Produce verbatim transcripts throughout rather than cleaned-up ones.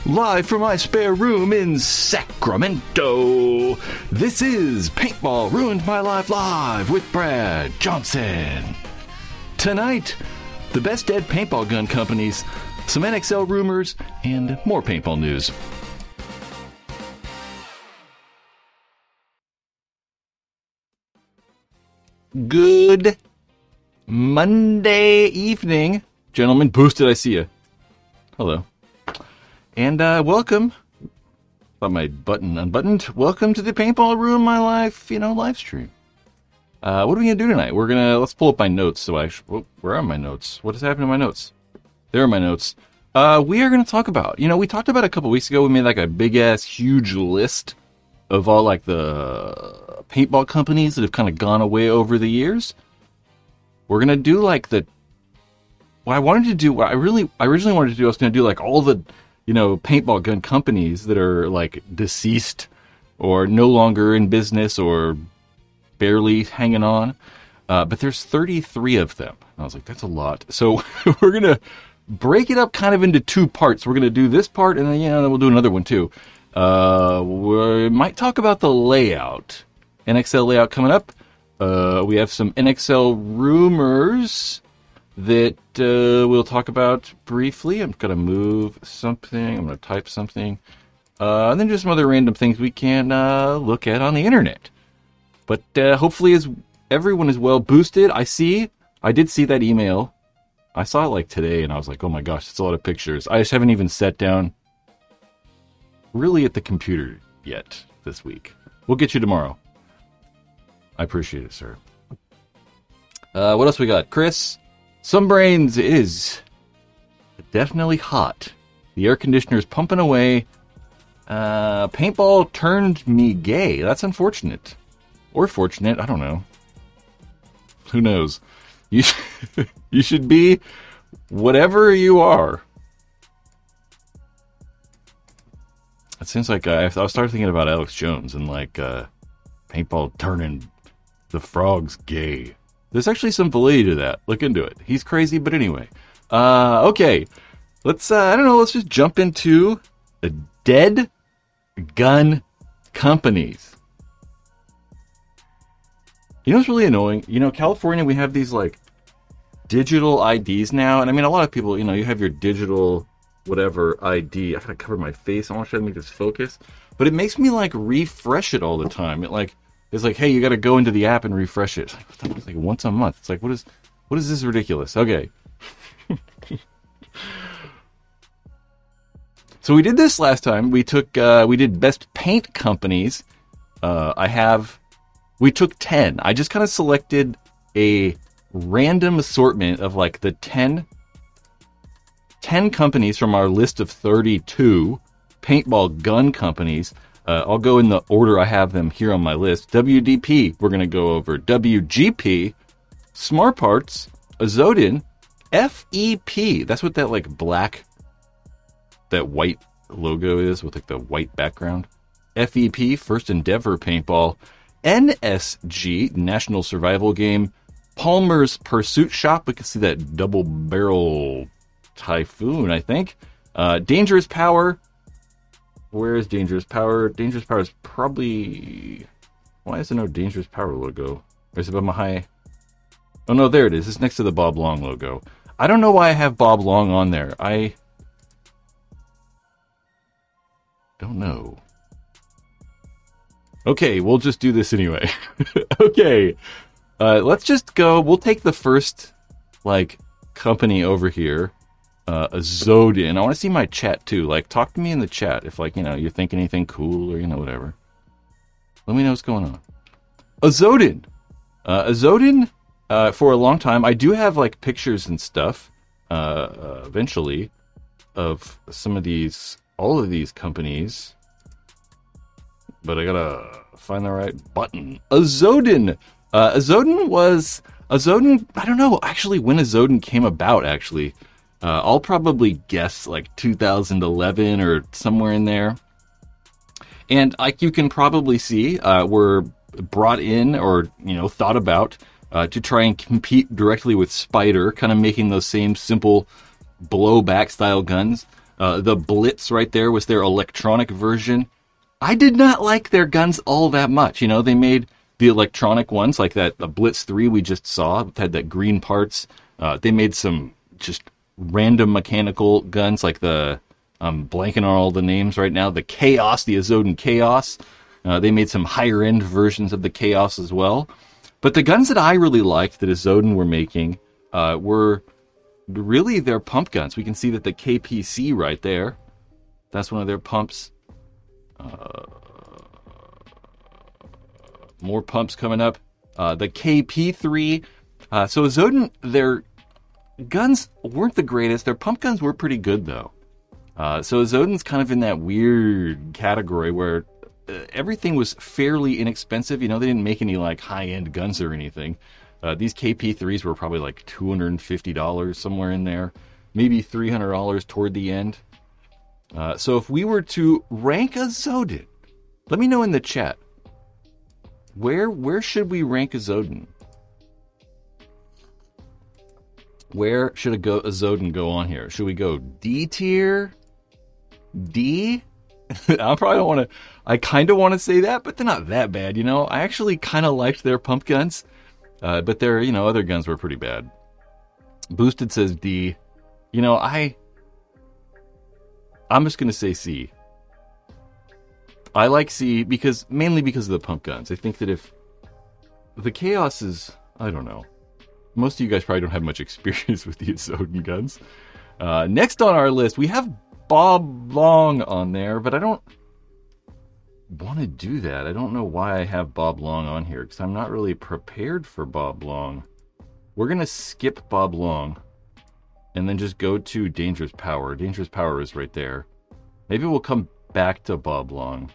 Live from my spare room in Sacramento, this is Paintball Ruined My Life Live with Brad Johnson. Tonight, the best dead paintball gun companies, some N X L rumors, and more paintball news. Good Monday evening, gentlemen. Boosted, I see you. Hello. And uh, welcome. Thought my button unbuttoned. Welcome to the Paintball Ruin My Life, you know, live stream. Uh, what are we gonna do tonight? We're gonna let's pull up my notes. So I, oh, where are my notes? What has happened to my notes? There are my notes. Uh, we are gonna talk about. You know, we talked about a couple weeks ago. We made like a big ass, huge list of all like the paintball companies that have kind of gone away over the years. We're gonna do like the. What I wanted to do. What I really, I originally wanted to do. I was gonna do like all the. You know, paintball gun companies that are like deceased or no longer in business or barely hanging on. Uh, but there's thirty-three of them. I was like, that's a lot. So we're going to break it up kind of into two parts. We're going to do this part and then, you know, we'll do another one too. Uh, we might talk about the layout. N X L layout coming up. Uh, we have some N X L rumors that uh, we'll talk about briefly. I'm going to move something. I'm going to type something. Uh, and then just some other random things we can uh, look at on the internet. But uh, hopefully as everyone is well boosted. I see, I did see that email. I saw it like today and I was like, oh my gosh, it's a lot of pictures. I just haven't even sat down really at the computer yet this week. We'll get you tomorrow. I appreciate it, sir. Uh, what else we got? Chris? Some brains is definitely hot. The air conditioner is pumping away. Uh, paintball turned me gay. That's unfortunate. Or fortunate. I don't know. Who knows? You, sh- you should be whatever you are. It seems like I, I started thinking about Alex Jones and like uh, paintball turning the frogs gay. There's actually some validity to that. Look into it. He's crazy, but anyway. Uh, okay. Let's, uh, I don't know, let's just jump into the dead gun companies. You know what's really annoying? You know, California, we have these, like, digital I Ds now. And I mean, a lot of people, you know, you have your digital whatever I D. I gotta cover my face. I want to try to make this focus. But it makes me, like, refresh it all the time. It, like... It's like, hey, you got to go into the app and refresh it. It's like, like once a month. It's like, what is, what is this ridiculous? Okay. So we did this last time. We took, uh, we did best paint companies. Uh, I have, we took ten. I just kind of selected a random assortment of like the ten, ten companies from our list of thirty-two paintball gun companies. Uh, I'll go in the order I have them here on my list. W D P, we're going to go over. W G P, Smart Parts, Azodin, F E P. That's what that like black, that white logo is with like the white background. F E P, First Endeavor Paintball, N S G, National Survival Game, Palmer's Pursuit Shop. We can see that double barrel Typhoon, I think. Uh, Dangerous Power. Where is Dangerous Power? Dangerous Power is probably... Why is there no Dangerous Power logo? Or is it above my high? Oh, no, there it is. It's next to the Bob Long logo. I don't know why I have Bob Long on there. I... don't know. Okay, we'll just do this anyway. Okay. Uh, let's just go... We'll take the first, like, company over here. Uh, Azodin. I want to see my chat too. Like, talk to me in the chat if, like, you know, you think anything cool or, you know, whatever. Let me know what's going on. Azodin. Uh, Azodin, uh, for a long time, I do have, like, pictures and stuff, uh, uh, eventually, of some of these, all of these companies. But I gotta find the right button. Azodin. Uh, Azodin was, Azodin, I don't know, actually, when Azodin came about, actually. Uh, I'll probably guess like two thousand eleven or somewhere in there. And like you can probably see, uh, we're brought in or, you know, thought about uh, to try and compete directly with Spider, kind of making those same simple blowback style guns. Uh, the Blitz right there was their electronic version. I did not like their guns all that much. You know, they made the electronic ones, like that the Blitz three we just saw, had that green parts. Uh, they made some just random mechanical guns, like the, I'm blanking on all the names right now, the Chaos, the Azodin Chaos. Uh, they made some higher-end versions of the Chaos as well. But the guns that I really liked that Azodin were making uh, were really their pump guns. We can see that the K P C right there, that's one of their pumps. Uh, more pumps coming up. Uh, the K P three. Uh, so Azodin, their guns weren't the greatest. Their pump guns were pretty good, though. Uh, so Azodin's kind of in that weird category where uh, everything was fairly inexpensive. You know, they didn't make any like high-end guns or anything. Uh, these K P threes were probably like two hundred fifty dollars, somewhere in there. Maybe three hundred dollars toward the end. Uh, so if we were to rank Azodin, let me know in the chat. Where where should we rank Azodin? Where should a go Azodin go on here? Should we go D tier? D? I probably don't want to. I kind of want to say that, but they're not that bad, you know. I actually kind of liked their pump guns, uh, but their you know other guns were pretty bad. Boosted says D. You know I. I'm just gonna say C. I like C because mainly because of the pump guns. I think that if the Chaos is, I don't know. Most of you guys probably don't have much experience with the Azodin guns. Uh, next on our list, we have Bob Long on there, but I don't want to do that. I don't know why I have Bob Long on here, because I'm not really prepared for Bob Long. We're going to skip Bob Long and then just go to Dangerous Power. Dangerous Power is right there. Maybe we'll come back to Bob Long.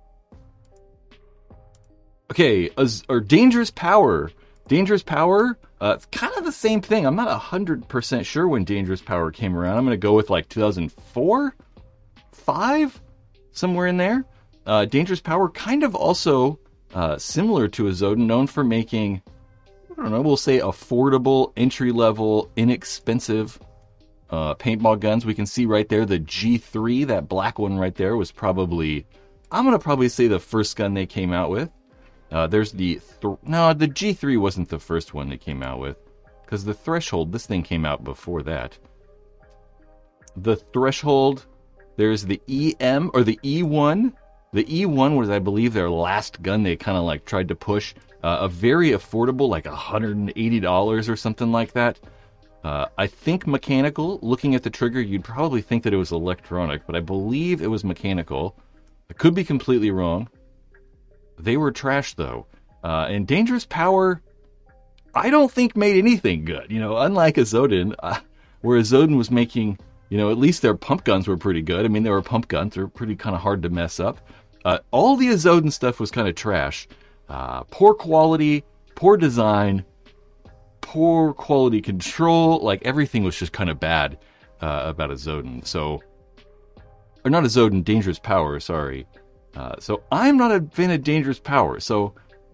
Okay, as, or Dangerous Power. Dangerous Power, uh, it's kind of the same thing. I'm not one hundred percent sure when Dangerous Power came around. I'm going to go with like two thousand four? five? Somewhere in there. Uh, Dangerous Power, kind of also uh, similar to Azodin, known for making, I don't know, we'll say affordable, entry-level, inexpensive uh, paintball guns. We can see right there the G three, that black one right there, was probably, I'm going to probably say the first gun they came out with. Uh, there's the, th- no, the G three wasn't the first one they came out with, because the Threshold, this thing came out before that. The Threshold, there's the E M, or the E one. The E one was, I believe, their last gun they kind of like tried to push. Uh, a very affordable, like one hundred eighty dollars or something like that. Uh, I think mechanical. Looking at the trigger, you'd probably think that it was electronic, but I believe it was mechanical. I could be completely wrong. They were trash, though. Uh, and Dangerous Power, I don't think made anything good. You know, unlike Azodin, uh, where Azodin was making, you know, at least their pump guns were pretty good. I mean, they were pump guns. They're pretty kind of hard to mess up. Uh, all the Azodin stuff was kind of trash. Uh, poor quality, poor design, poor quality control. Like, everything was just kind of bad uh, about Azodin. So, or not Azodin, Dangerous Power, sorry. Uh, so I'm not a fan of Dangerous Power. So,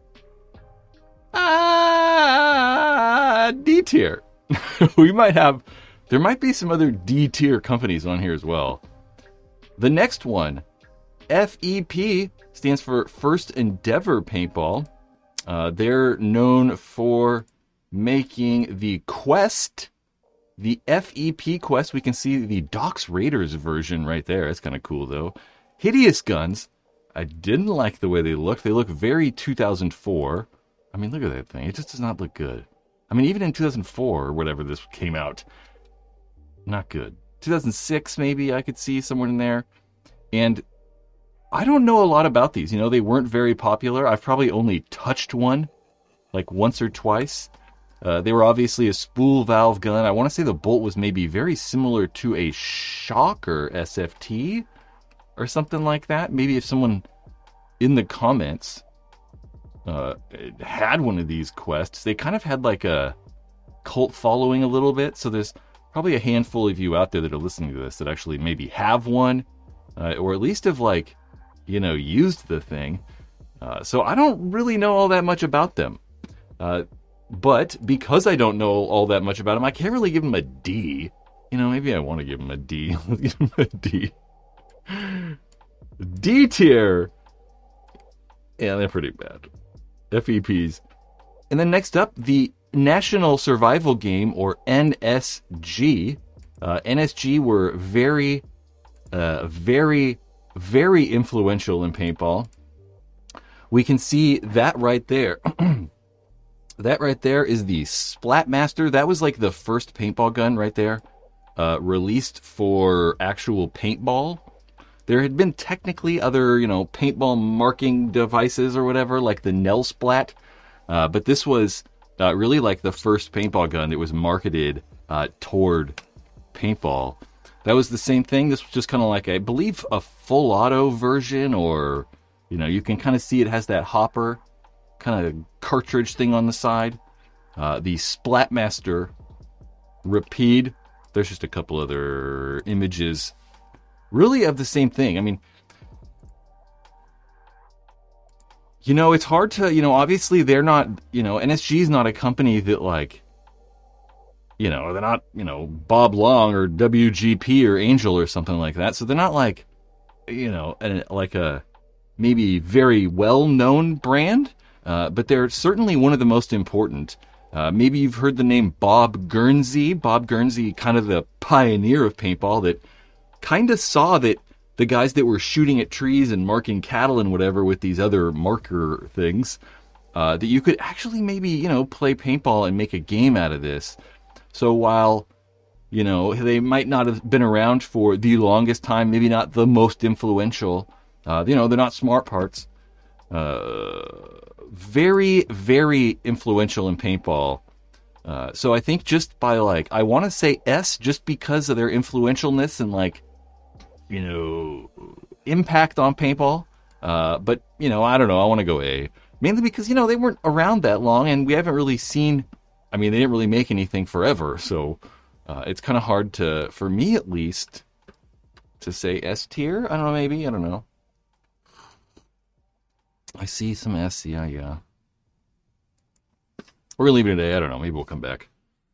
ah, uh, D tier. We might have, there might be some other D tier companies on here as well. The next one, F E P, stands for First Endeavor Paintball. Uh, they're known for making the Quest, the F E P Quest. We can see the Docs Raiders version right there. That's kind of cool, though. Hideous guns. I didn't like the way they look. They look very two thousand four. I mean, look at that thing. It just does not look good. I mean, even in two thousand four or whatever this came out, not good. two thousand six, maybe, I could see somewhere in there. And I don't know a lot about these. You know, they weren't very popular. I've probably only touched one, like once or twice. Uh, they were obviously a spool valve gun. I want to say the bolt was maybe very similar to a Shocker S F T or something like that. Maybe if someone in the comments uh, had one of these quests, they kind of had like a cult following a little bit. So there's probably a handful of you out there that are listening to this that actually maybe have one, uh, or at least have like, you know, used the thing. Uh, so I don't really know all that much about them. Uh, but because I don't know all that much about them, I can't really give them a D. You know, maybe I want to give them a D. Let's give them a D. D tier. Yeah, they're pretty bad. F E Ps. And then next up, the National Survival Game, or N S G. Uh, N S G were very, uh, very, very influential in paintball. We can see that right there. That right there is the Splatmaster. That was like the first paintball gun right there, uh, released for actual paintball. There had been technically other, you know, paintball marking devices or whatever, like the Nell Splat. Uh, but this was uh, really like the first paintball gun that was marketed uh, toward paintball. That was the same thing. This was just kind of like, I believe, a full auto version, or, you know, you can kind of see it has that hopper kind of cartridge thing on the side. Uh, the Splatmaster Rapide. There's just a couple other images really of the same thing. I mean, you know, it's hard to, you know, obviously they're not, you know, N S G is not a company that, like, you know, they're not, you know, Bob Long or W G P or Angel or something like that. So they're not like, you know, an, like a maybe very well-known brand, uh, but they're certainly one of the most important. Uh, maybe you've heard the name Bob Guernsey. Bob Guernsey, kind of the pioneer of paintball, that kind of saw that the guys that were shooting at trees and marking cattle and whatever with these other marker things, uh, that you could actually maybe, you know, play paintball and make a game out of this. So while, you know, they might not have been around for the longest time, maybe not the most influential, uh, you know, they're not smart parts. Uh, very, very influential in paintball. Uh, so I think just by, like, I want to say S just because of their influentialness and, like, you know, impact on paintball. Uh, but, you know, I don't know. I want to go A. Mainly because, you know, they weren't around that long and we haven't really seen, I mean, they didn't really make anything forever. So uh, it's kind of hard to, for me at least, to say S tier. I don't know, maybe. I don't know. I see some S. Yeah, yeah. We're going to leave it today. I don't know. Maybe we'll come back.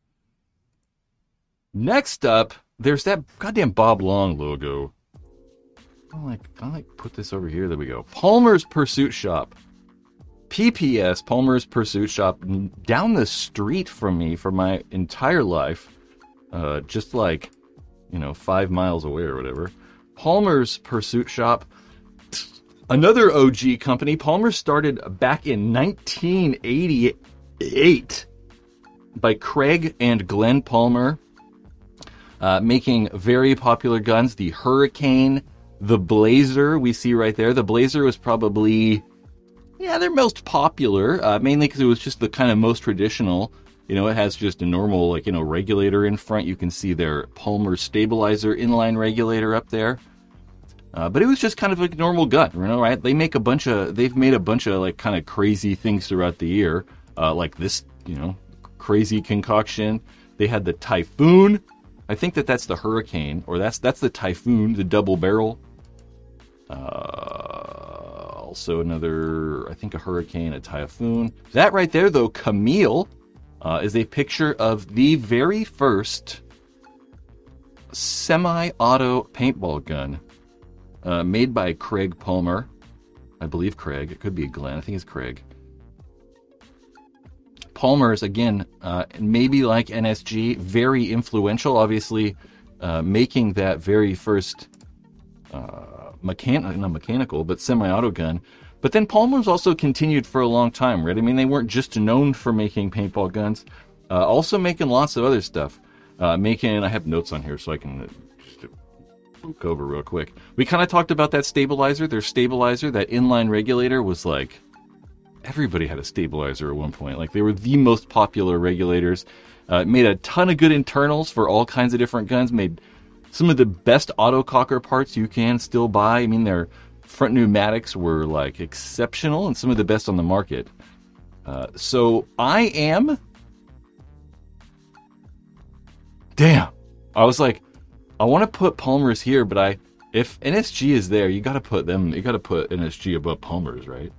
Next up, there's that goddamn Bob Long logo. I like, I like put this over here. There we go. Palmer's Pursuit Shop. P P S, Palmer's Pursuit Shop, down the street from me for my entire life. Uh, just like, you know, five miles away or whatever. Palmer's Pursuit Shop. Another O G company. Palmer started back in nineteen eighty-eight by Craig and Glenn Palmer, uh, making very popular guns. The Hurricane, the Blazer, we see right there. The Blazer was probably, yeah, their most popular, uh, mainly because it was just the kind of most traditional. You know, it has just a normal, like, you know, regulator in front. You can see their Palmer stabilizer inline regulator up there. Uh, but it was just kind of like a normal gun, you know, right? They make a bunch of, they've made a bunch of, like, kind of crazy things throughout the year, uh, like this, you know, crazy concoction. They had the Typhoon. I think that that's the Hurricane, or that's that's the Typhoon, the double barrel. Uh, also another, I think a Hurricane, a Typhoon. That right there, though, Camille, uh, is a picture of the very first semi-auto paintball gun. Uh, made by Craig Palmer. I believe Craig. It could be Glenn. I think it's Craig. Palmer's, again, uh, maybe like N S G, very influential, obviously, uh, making that very first uh, mechan- not mechanical, but semi-auto gun. But then Palmer's also continued for a long time, right? I mean, they weren't just known for making paintball guns, uh, also making lots of other stuff. Uh, making, I have notes on here so I can go over real quick. We kind of talked about that stabilizer. Their stabilizer, that inline regulator, was like, everybody had a stabilizer at one point. Like, they were the most popular regulators. Uh, it made a ton of good internals for all kinds of different guns. Made some of the best autococker parts you can still buy. I mean, their front pneumatics were, like, exceptional and some of the best on the market. Uh, so I am... Damn. I was like, I want to put Palmer's here, but I, if N S G is there, you got to put them, you got to put N S G above Palmer's, right?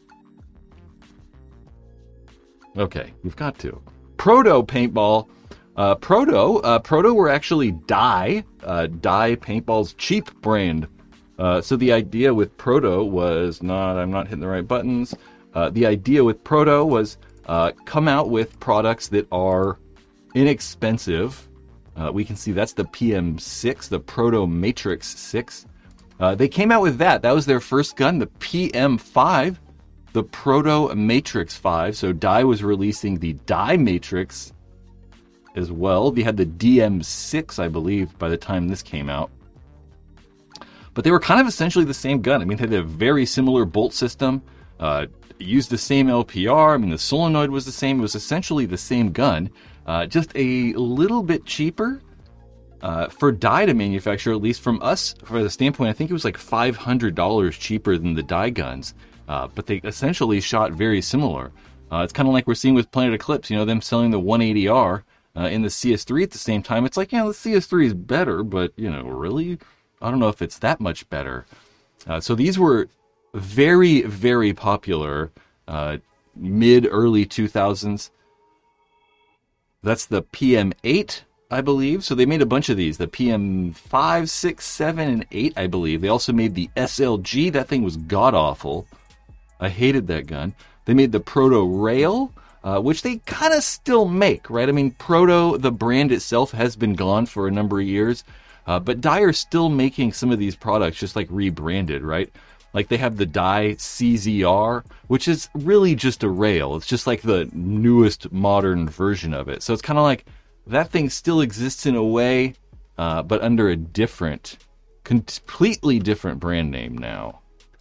Okay, you've got to. Proto Paintball Uh, Proto, uh, Proto were actually Dye, uh, Dye Paintball's cheap brand. Uh, so the idea with Proto was not, I'm not hitting the right buttons. Uh, the idea with Proto was uh, come out with products that are inexpensive. Uh, we can see that's the P M six, the Proto Matrix six. Uh, they came out with that. That was their first gun, the P M five, the Proto Matrix five. So Dye was releasing the Dye Matrix as well. They had the D M six, I believe, by the time this came out. But they were kind of essentially the same gun. I mean, they had a very similar bolt system, uh, used the same L P R. I mean, the solenoid was the same. It was essentially the same gun, uh, just a little bit cheaper. Uh, for Dye to manufacture, at least from us, for the standpoint, I think it was like five hundred dollars cheaper than the Dye guns. Uh, but they essentially shot very similar. Uh, it's kind of like we're seeing with Planet Eclipse, you know, them selling the one eighty R uh, in the C S three at the same time. It's like, you know, the C S three is better, but, you know, really? I don't know if it's that much better. Uh, so these were very, very popular uh, mid-early two thousands. That's the P M eight. I believe. So they made a bunch of these. The P M five, six, seven, and eight, I believe. They also made the S L G. That thing was god-awful. I hated that gun. They made the Proto Rail, uh, which they kind of still make, right? I mean, Proto, the brand itself, has been gone for a number of years. Uh, but Dye's still making some of these products just like rebranded, right? Like they have the Dye C Z R, which is really just a rail. It's just like the newest modern version of it. So it's kind of like that thing still exists in a way, uh, but under a different, completely different brand name now.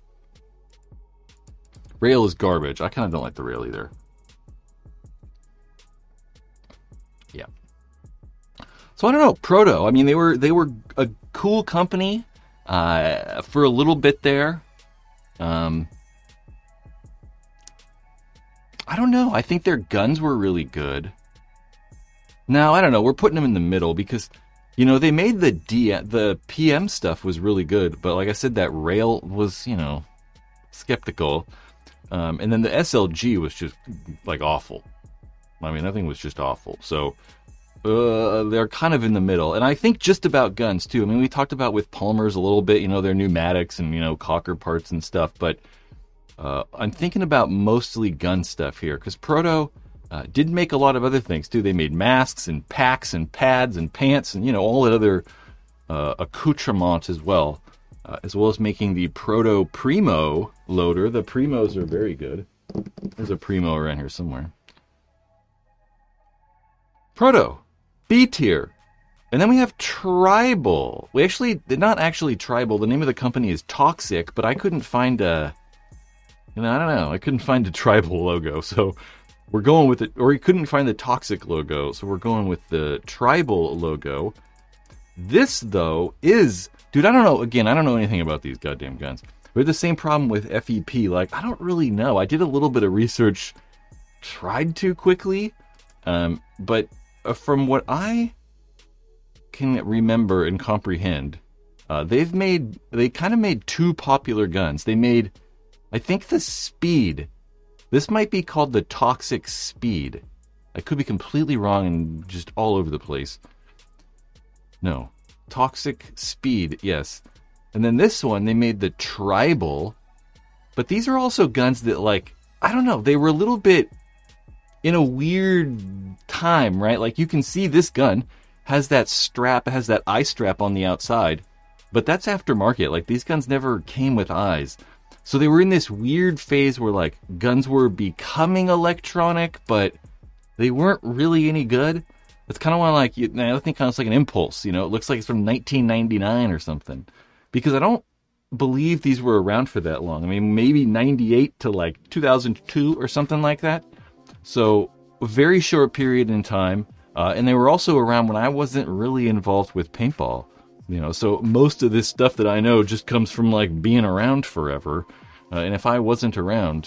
Rail is garbage. I kind of don't like the rail either. Yeah. So I don't know. Proto. I mean, they were they were a cool company uh, for a little bit there. Um, I don't know. I think their guns were really good. Now, I don't know. We're putting them in the middle because, you know, they made the D, the P M stuff was really good. But like I said, that rail was, you know, skeptical. Um, and then the S L G was just, like, awful. I mean, that thing was just awful. So uh, they're kind of in the middle. And I think just about guns, too. I mean, we talked about with Palmer's a little bit, you know, their pneumatics and, you know, Cocker parts and stuff. But uh, I'm thinking about mostly gun stuff here because Proto Uh, did make a lot of other things, too. They made masks and packs and pads and pants and, you know, all that other uh, accoutrement as well, uh, as well as making the Proto Primo loader. The Primos are very good. There's a Primo around here somewhere. Proto, B tier. And then we have Tribal. We actually, they're not actually Tribal. The name of the company is Toxic, but I couldn't find a, you know, I don't know. I couldn't find a Tribal logo, so we're going with it, or we couldn't find the Toxic logo, so we're going with the Tribal logo. This, though, is... Dude, I don't know. Again, I don't know anything about these goddamn guns. We have the same problem with F E P. Like, I don't really know. I did a little bit of research, tried to quickly, um, but from what I can remember and comprehend, uh, they've made... They kind of made two popular guns. They made, I think, the Speed... This might be called the Toxic Speed. I could be completely wrong and just all over the place. No. Toxic Speed, yes. And then this one, they made the Tribal. But these are also guns that, like, I don't know, they were a little bit in a weird time, right? Like, you can see this gun has that strap, has that eye strap on the outside. But that's aftermarket. Like, these guns never came with eyes. So they were in this weird phase where, like, guns were becoming electronic, but they weren't really any good. It's kind of why, like, you, I think kind of like an Impulse, you know? It looks like it's from nineteen ninety-nine or something. Because I don't believe these were around for that long. I mean, maybe ninety-eight to, like, two thousand two or something like that. So, a very short period in time. Uh, and they were also around when I wasn't really involved with paintball. You know, so most of this stuff that I know just comes from, like, being around forever. Uh, and if I wasn't around,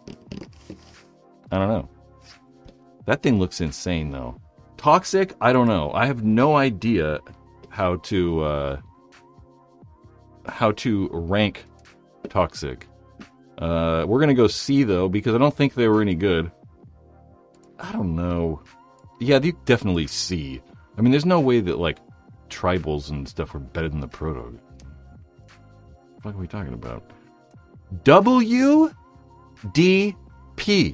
I don't know. That thing looks insane, though. Toxic, I don't know. I have no idea how to, uh, how to rank Toxic. Uh, we're going to go C, though, because I don't think they were any good. I don't know. Yeah, you definitely see. I mean, there's no way that, like, tribals and stuff were better than the proto. What the fuck are we talking about? W D P.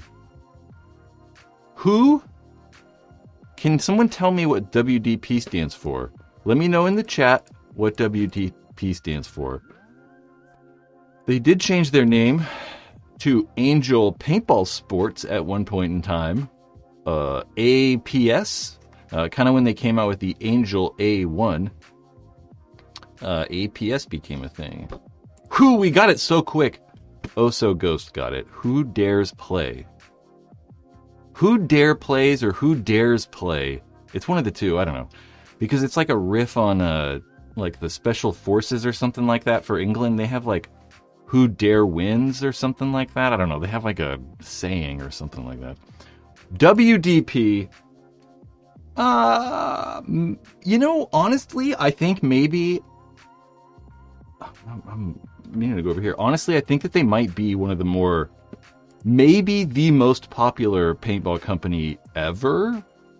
Who? Can someone tell me what W D P stands for? Let me know in the chat what W D P stands for. They did change their name to Angel Paintball Sports at one point in time. Uh, A P S, uh, kind of when they came out with the Angel A one. Uh, A P S became a thing. Who? We got it so quick. Oh, so Ghost got it. Who dares play? Who dare plays or who dares play? It's one of the two. I don't know, because it's like a riff on uh like the Special Forces or something like that for England. They have like who dare wins or something like that. I don't know. They have like a saying or something like that. W D P. Uh, you know, honestly, I think maybe. I'm, I'm meaning to go over here. Honestly, I think that they might be one of the more. Maybe the most popular paintball company ever.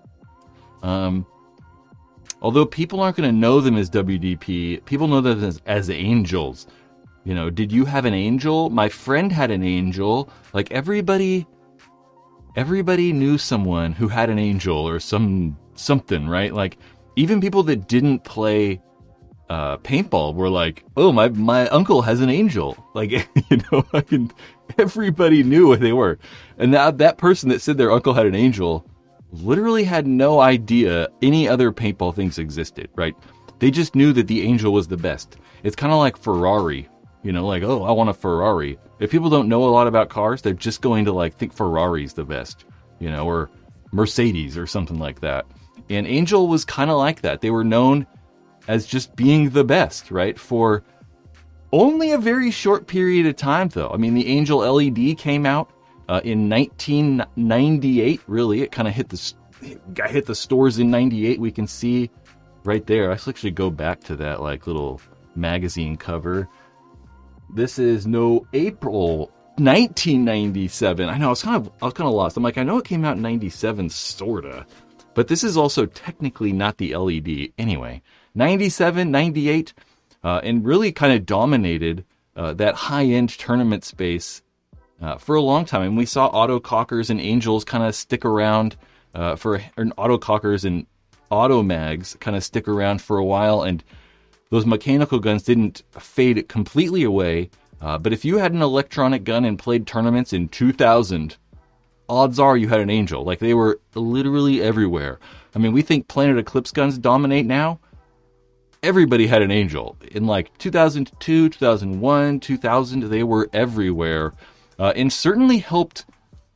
Um, although people aren't going to know them as W D P, people know them as, as Angels. You know, did you have an Angel? My friend had an Angel. Like everybody, everybody knew someone who had an Angel or some something, right? Like even people that didn't play uh, paintball were like, "Oh, my my uncle has an Angel." Like you know, I can. Everybody knew what they were. And that, that person that said their uncle had an Angel literally had no idea any other paintball things existed, right? They just knew that the Angel was the best. It's kind of like Ferrari, you know, like, oh, I want a Ferrari. If people don't know a lot about cars, they're just going to like think Ferrari's the best, you know, or Mercedes or something like that. And Angel was kind of like that. They were known as just being the best, right? For only a very short period of time, though. I mean, the Angel L E D came out uh, in nineteen ninety-eight. Really, it kind of hit the got hit the stores in ninety-eight. We can see right there. I should actually go back to that like little magazine cover. This is no April nineteen ninety-seven. I know I was kind of I was kind of lost. I'm like, I know it came out in ninety-seven, sorta, but this is also technically not the L E D. Anyway, ninety-seven, ninety-eight. Uh, and really kind of dominated uh, that high-end tournament space uh, for a long time. And we saw autocockers and Angels kind of stick around uh, for, or autocockers and automags kind of stick around for a while. And those mechanical guns didn't fade completely away. Uh, but if you had an electronic gun and played tournaments in two thousand, odds are you had an Angel. Like they were literally everywhere. I mean, we think Planet Eclipse guns dominate now. Everybody had an Angel. In like two thousand two, two thousand one, two thousand, they were everywhere. Uh, and certainly helped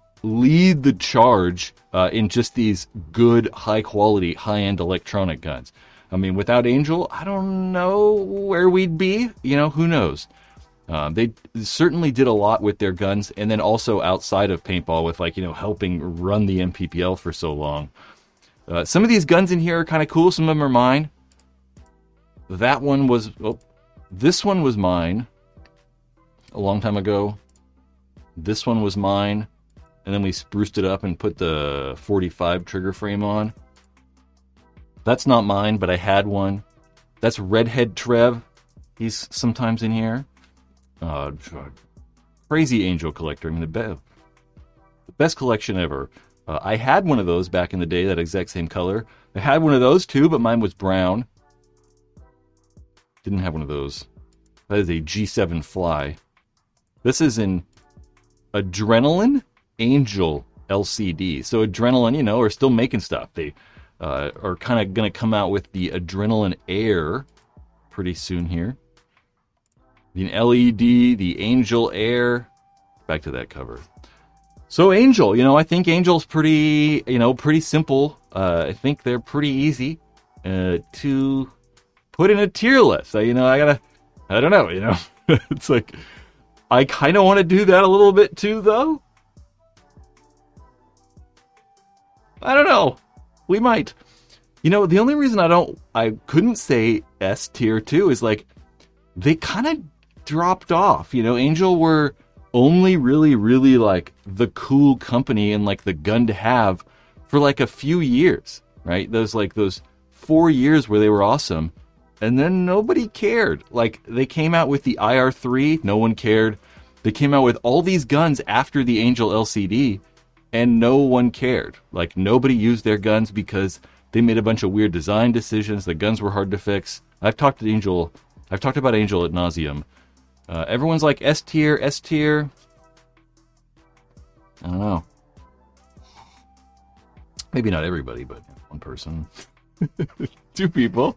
lead the charge uh, in just these good, high-quality, high-end electronic guns. I mean, without Angel, I don't know where we'd be. You know, who knows? Uh, they certainly did a lot with their guns, and then also outside of paintball with, like, you know, helping run the M P P L for so long. Uh, some of these guns in here are kind of cool. Some of them are mine. That one was, oh, this one was mine a long time ago. This one was mine. And then we spruced it up and put the forty-five trigger frame on. That's not mine, but I had one. That's Redhead Trev. He's sometimes in here. Uh, crazy Angel collector. I mean, the, be- the best collection ever. Uh, I had one of those back in the day, that exact same color. I had one of those too, but mine was brown. Didn't have one of those. That is a G seven Fly. This is an Adrenaline Angel L C D. So Adrenaline, you know, are still making stuff. They uh, are kind of going to come out with the Adrenaline Air pretty soon here. The L E D, the Angel Air. Back to that cover. So Angel, you know, I think Angel's pretty, you know, pretty simple. Uh, I think they're pretty easy uh, to put in a tier list. I, you know, I gotta, I don't know, you know. It's like, I kind of want to do that a little bit too, though. I don't know. We might. You know, the only reason I don't, I couldn't say S tier two is like, they kind of dropped off. You know, Angel were only really, really like the cool company and like the gun to have for like a few years, right? Those like those four years where they were awesome, and then nobody cared. Like they came out with the I R three, no one cared. They came out with all these guns after the Angel L C D, and no one cared. Like nobody used their guns because they made a bunch of weird design decisions. The guns were hard to fix. I've talked to Angel. I've talked about Angel ad nauseum. Uh, everyone's like S tier, S tier. I don't know. Maybe not everybody, but one person, two people.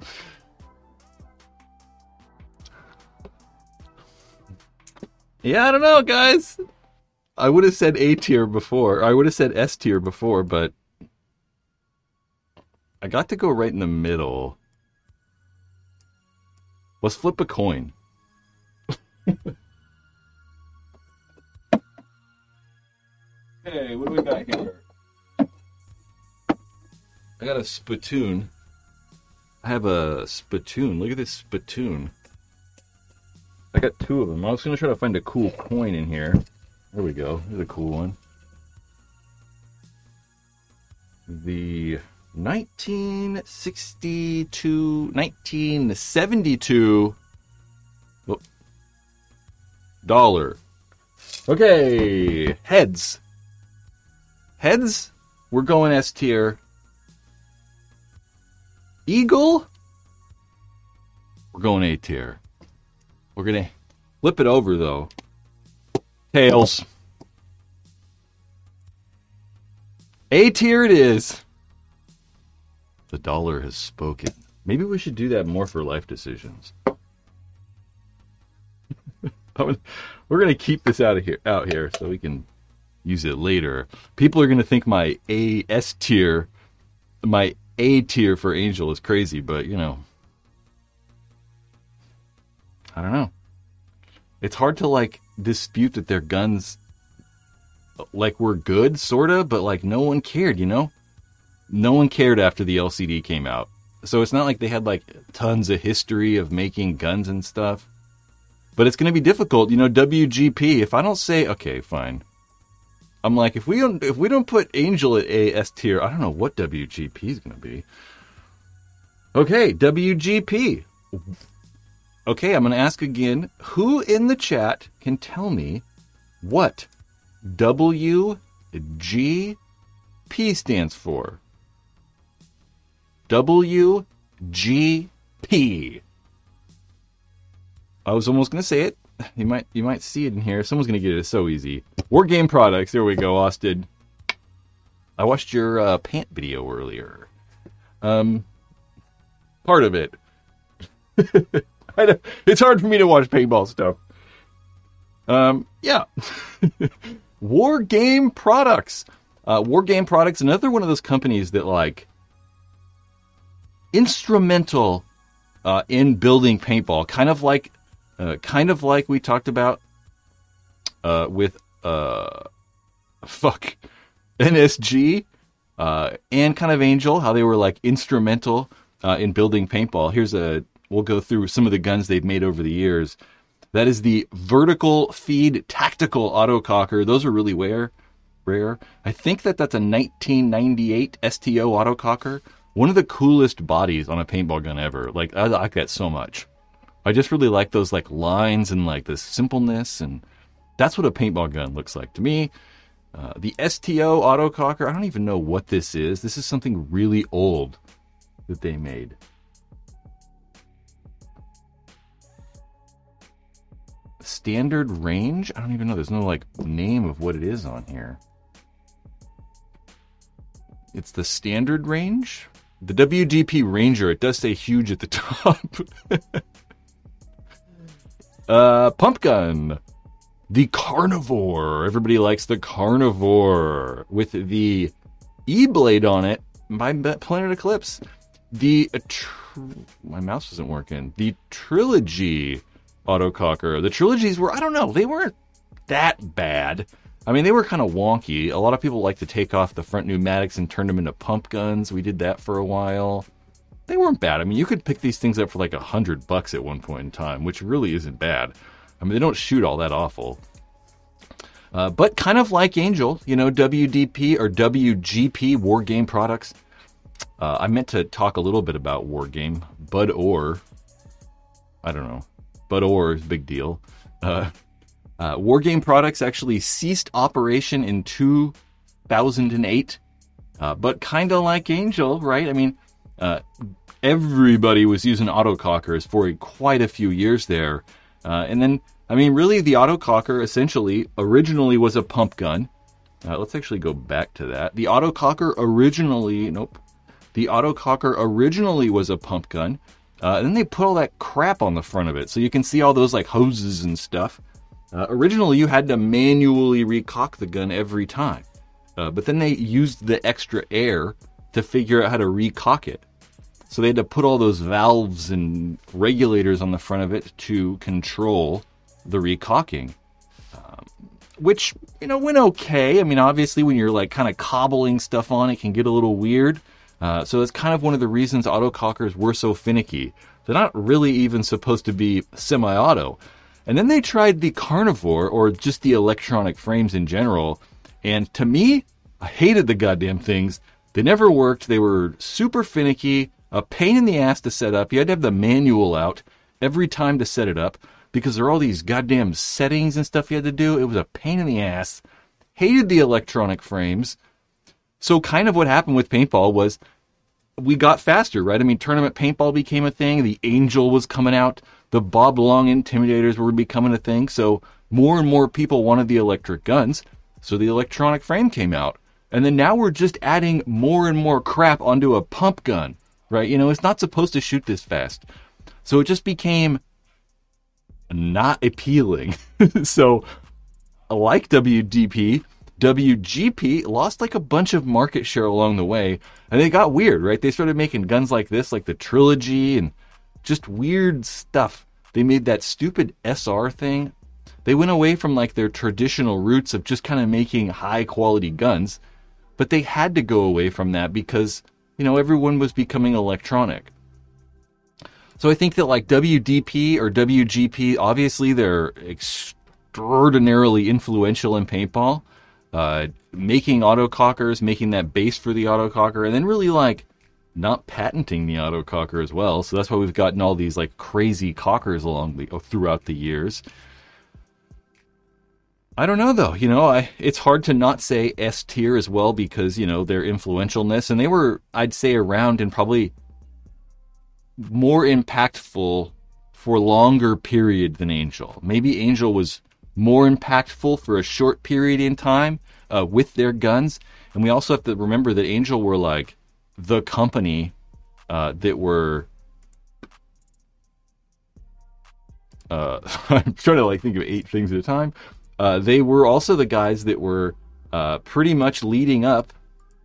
Yeah, I don't know, guys. I would have said A tier before. I would have said S tier before, but I got to go right in the middle. Let's flip a coin. Hey, what do we got here? I got a spittoon. I have a spittoon. Look at this spittoon. I got two of them. I was going to try to find a cool coin in here. There we go. Here's a cool one. The nineteen sixty-two, nineteen seventy-two oh, dollar. Okay, heads. Heads, we're going S tier. Eagle, we're going A tier. We're going to flip it over, though. Tails. A tier it is. The dollar has spoken. Maybe we should do that more for life decisions. We're going to keep this out of here, out here, so we can use it later. People are going to think my A S tier, my A tier for Angel is crazy, but you know, I don't know. It's hard to like dispute that their guns like were good, sorta, but like no one cared, you know? No one cared after the L C D came out. So it's not like they had like tons of history of making guns and stuff. But it's going to be difficult, you know, W G P. If I don't say, okay, fine. I'm like, if we don't if we don't put Angel at A S tier, I don't know what W G P is going to be. Okay, W G P. Okay, I'm going to ask again, who in the chat can tell me what W G P stands for? W G P. I was almost going to say it. You might you might see it in here. Someone's going to get it. It's so easy. War Game Products. There we go, Austin. I watched your uh, pant video earlier. Um, part of it. I don't, it's hard for me to watch paintball stuff. Um, yeah. War Game Products. Uh, War Game Products, another one of those companies that, like, instrumental uh, in building paintball. Kind of like, uh, kind of like we talked about uh, with, uh, fuck, N S G uh, and kind of Angel, how they were, like, instrumental uh, in building paintball. Here's a, we'll go through some of the guns they've made over the years. That is the Vertical Feed Tactical Autococker. Those are really rare. Rare. I think that that's a nineteen ninety-eight S T O autococker. One of the coolest bodies on a paintball gun ever. Like, I like that so much. I just really like those like lines and like the simpleness, and that's what a paintball gun looks like to me. Uh, the S T O autococker. I don't even know what this is. This is something really old that they made. Standard range? I don't even know. There's no like name of what it is on here. It's the standard range. The W G P Ranger. It does say huge at the top. uh, pump gun. The Carnivore. Everybody likes the Carnivore with the E-blade on it by Planet Eclipse. The uh, tr- my mouse isn't working. The Trilogy autococker. The trilogies were, I don't know, they weren't that bad. I mean, they were kind of wonky. A lot of people like to take off the front pneumatics and turn them into pump guns. We did that for a while. They weren't bad. I mean, you could pick these things up for like a hundred bucks at one point in time, which really isn't bad. I mean, they don't shoot all that awful. Uh, but kind of like Angel, you know, W D P or W G P, War Game Products. Uh, I meant to talk a little bit about War Game. Bud Orr, I don't know. Bud Orr is a big deal. Uh, uh, War Game Products actually ceased operation in two thousand eight. Uh, but kind of like Angel, right? I mean, uh, everybody was using autocockers for a, quite a few years there. Uh, and then, I mean, really, the autococker essentially originally was a pump gun. Uh, let's actually go back to that. The autococker originally, nope. The autococker originally was a pump gun. Uh, and then they put all that crap on the front of it. So you can see all those like hoses and stuff. Uh, originally, you had to manually recock the gun every time. Uh, but then they used the extra air to figure out how to recock it. So they had to put all those valves and regulators on the front of it to control the recocking. Um, which, you know, went okay. I mean, obviously, when you're like kind of cobbling stuff on, it can get a little weird. Uh, so that's kind of one of the reasons autocockers were so finicky. They're not really even supposed to be semi-auto. And then they tried the carnivore, or just the electronic frames in general. And to me, I hated the goddamn things. They never worked. They were super finicky, a pain in the ass to set up. You had to have the manual out every time to set it up because there are all these goddamn settings and stuff you had to do. It was a pain in the ass. Hated the electronic frames. So kind of what happened with paintball was we got faster, right? I mean, tournament paintball became a thing. The Angel was coming out. The Bob Long Intimidators were becoming a thing. So more and more people wanted the electric guns. So the electronic frame came out. And then now we're just adding more and more crap onto a pump gun, right? You know, it's not supposed to shoot this fast. So it just became not appealing. So like W D P, W G P lost like a bunch of market share along the way. And they got weird, right? They started making guns like this, like the Trilogy, and just weird stuff. They made that stupid S R thing. They went away from like their traditional roots of just kind of making high quality guns, but they had to go away from that because, you know, everyone was becoming electronic. So I think that like W D P or W G P, obviously they're extraordinarily influential in paintball, uh, making autocockers, making that base for the autococker, and then really like not patenting the autococker as well. So that's why we've gotten all these like crazy cockers along the, throughout the years. I don't know though, you know, I, it's hard to not say S tier as well because, you know, their influentialness, and they were, I'd say, around and probably more impactful for a longer period than Angel. Maybe Angel was more impactful for a short period in time uh, with their guns. And we also have to remember that Angel were like the company uh, that were, uh, I'm trying to like think of eight things at a time. Uh, they were also the guys that were uh, pretty much leading up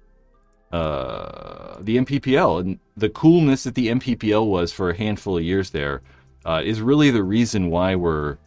uh, the M P P L. And the coolness that the M P P L was for a handful of years there uh, is really the reason why we're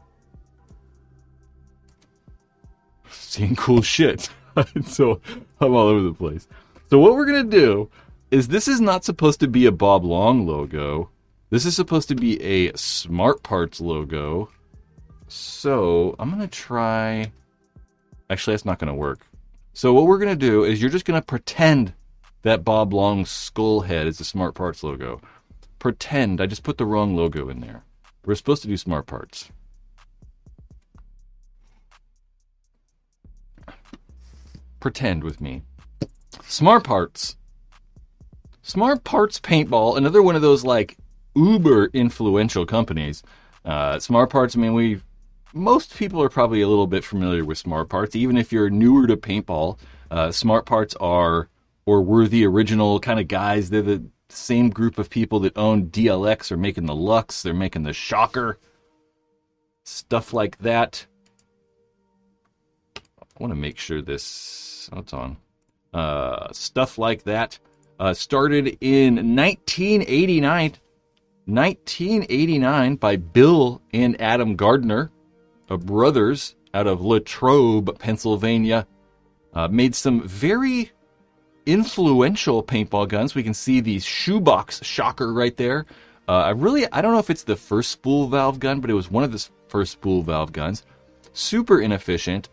seeing cool shit. So I'm all over the place. So what we're going to do is, this is not supposed to be a Bob Long logo. This is supposed to be a Smart Parts logo. So I'm going to try... Actually, that's not going to work. So what we're going to do is you're just going to pretend that Bob Long's skull head is the Smart Parts logo. Pretend. I just put the wrong logo in there. We're supposed to do Smart Parts. Pretend with me. Smart Parts. Smart Parts Paintball, another one of those like uber influential companies. Uh, Smart Parts, I mean, we... Most people are probably a little bit familiar with Smart Parts. Even if you're newer to paintball, uh, Smart Parts are, or were the original kind of guys. They're the same group of people that own D L X, are making the Lux, they're making the Shocker, stuff like that. I want to make sure this, oh, it's on. Uh, stuff like that uh, started in nineteen eighty-nine. nineteen eighty-nine by Bill and Adam Gardner, brothers out of Latrobe, Pennsylvania. Uh, made some very influential paintball guns. We can see the shoebox Shocker right there. Uh, I really, I don't know if it's the first spool valve gun, but it was one of the first spool valve guns. Super inefficient.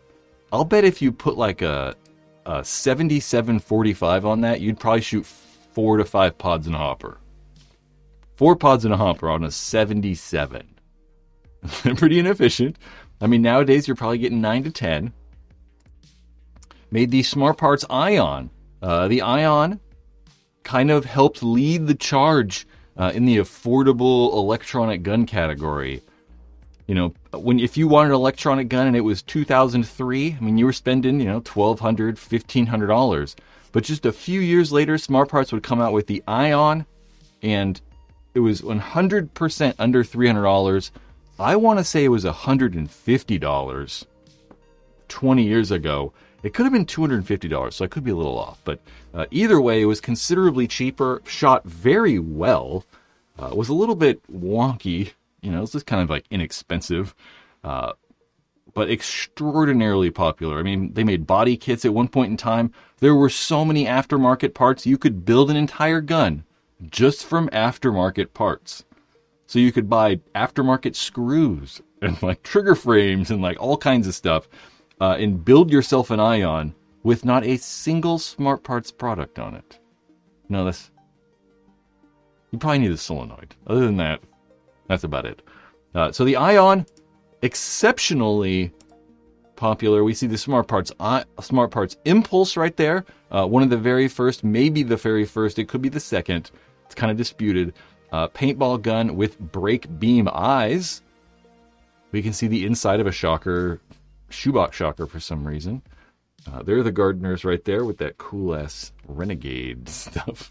I'll bet if you put like a, a seventy-seven forty-five on that, you'd probably shoot four to five pods in a hopper. Four pods in a hopper on a seventy-seven. Pretty inefficient. I mean, nowadays you're probably getting nine to ten. Made the Smart Parts Ion. Uh, the Ion kind of helped lead the charge uh, in the affordable electronic gun category. You know, when if you wanted an electronic gun and it was two thousand three, I mean, you were spending, you know, twelve hundred dollars, fifteen hundred dollars. But just a few years later, Smart Parts would come out with the Ion, and it was one hundred percent under three hundred dollars. I want to say it was one hundred fifty dollars twenty years ago. It could have been two hundred fifty dollars, so I could be a little off. But uh, either way, it was considerably cheaper, shot very well, uh, was a little bit wonky. You know, it's just kind of like inexpensive, uh, but extraordinarily popular. I mean, they made body kits at one point in time. There were so many aftermarket parts. You could build an entire gun just from aftermarket parts. So you could buy aftermarket screws and like trigger frames and like all kinds of stuff uh, and build yourself an Ion with not a single Smart Parts product on it. No, that's... You probably need a solenoid. Other than that, that's about it. Uh, so the Ion, exceptionally popular. We see the Smart Parts uh, Smart Parts Impulse right there. Uh, one of the very first, maybe the very first. It could be the second. It's kind of disputed. Uh, paintball gun with break beam eyes. We can see the inside of a shocker, shoebox shocker for some reason. Uh, there are the Gardeners right there with that cool ass Renegade stuff.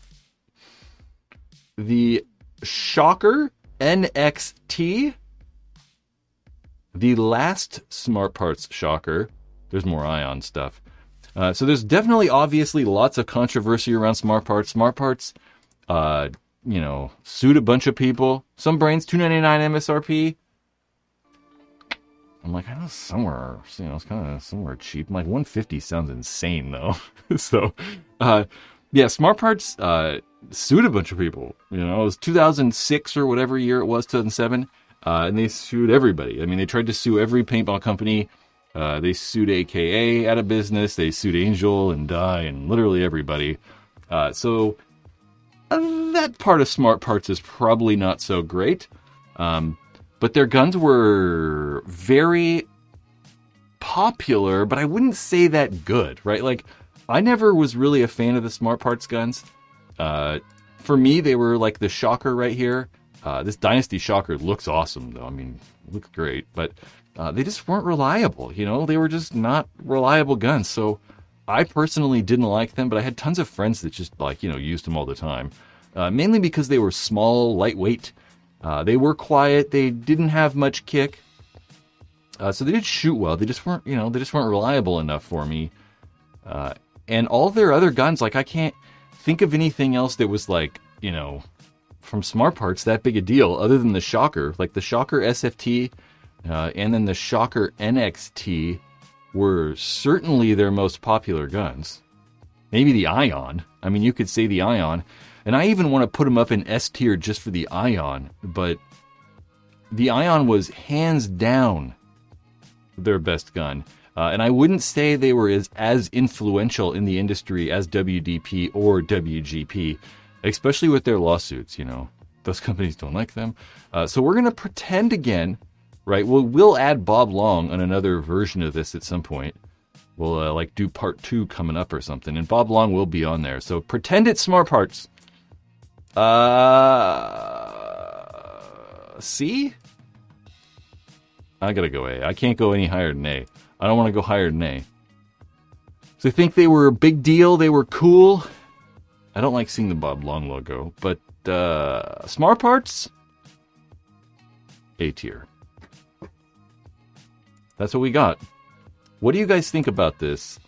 The Shocker N X T, the last Smart Parts Shocker. There's more Ion stuff. Uh, so there's definitely, obviously, lots of controversy around Smart Parts. Smart Parts, uh, you know, sued a bunch of people. Some brands, two ninety-nine M S R P. I'm like, I know somewhere, you know, it's kind of somewhere cheap. I'm like, one fifty sounds insane, though. so, uh, yeah, Smart Parts uh, sued a bunch of people. You know, it was two thousand six or whatever year it was, two thousand seven. Uh, and they sued everybody. I mean, they tried to sue every paintball company. Uh, they sued A K A out of business. They sued Angel and Dye and literally everybody. Uh, so uh, that part of Smart Parts is probably not so great. Um, but their guns were very popular, but I wouldn't say that good, right? Like, I never was really a fan of the Smart Parts guns. Uh, for me, they were like the Shocker right here. Uh, this Dynasty Shocker looks awesome, though. I mean, it looks great, but uh, they just weren't reliable. You know, they were just not reliable guns. So I personally didn't like them, but I had tons of friends that just like, you know, used them all the time. Uh, mainly because they were small, lightweight. Uh, they were quiet. They didn't have much kick. Uh, so they did shoot well. They just weren't, you know, they just weren't reliable enough for me. Uh, and all their other guns, like I can't think of anything else that was like, you know, from Smart Parts that big a deal other than the Shocker. Like the Shocker S F T uh, and then the Shocker N X T were certainly their most popular guns. Maybe the Ion. I mean, you could say the Ion. And I even want to put them up in S tier just for the Ion. But the Ion was hands down their best gun. Uh, and I wouldn't say they were as, as influential in the industry as W D P or W G P, especially with their lawsuits, you know. Those companies don't like them. Uh, so we're going to pretend again, right? We'll, we'll add Bob Long on another version of this at some point. We'll uh, like do part two coming up or something, and Bob Long will be on there. So pretend it's Smart Parts. Uh, C? I gotta go A. I can't go any higher than A. I don't want to go higher than A. So I think they were a big deal. They were cool. I don't like seeing the Bob Long logo, but uh, Smart Parts, A tier. That's what we got. What do you guys think about this?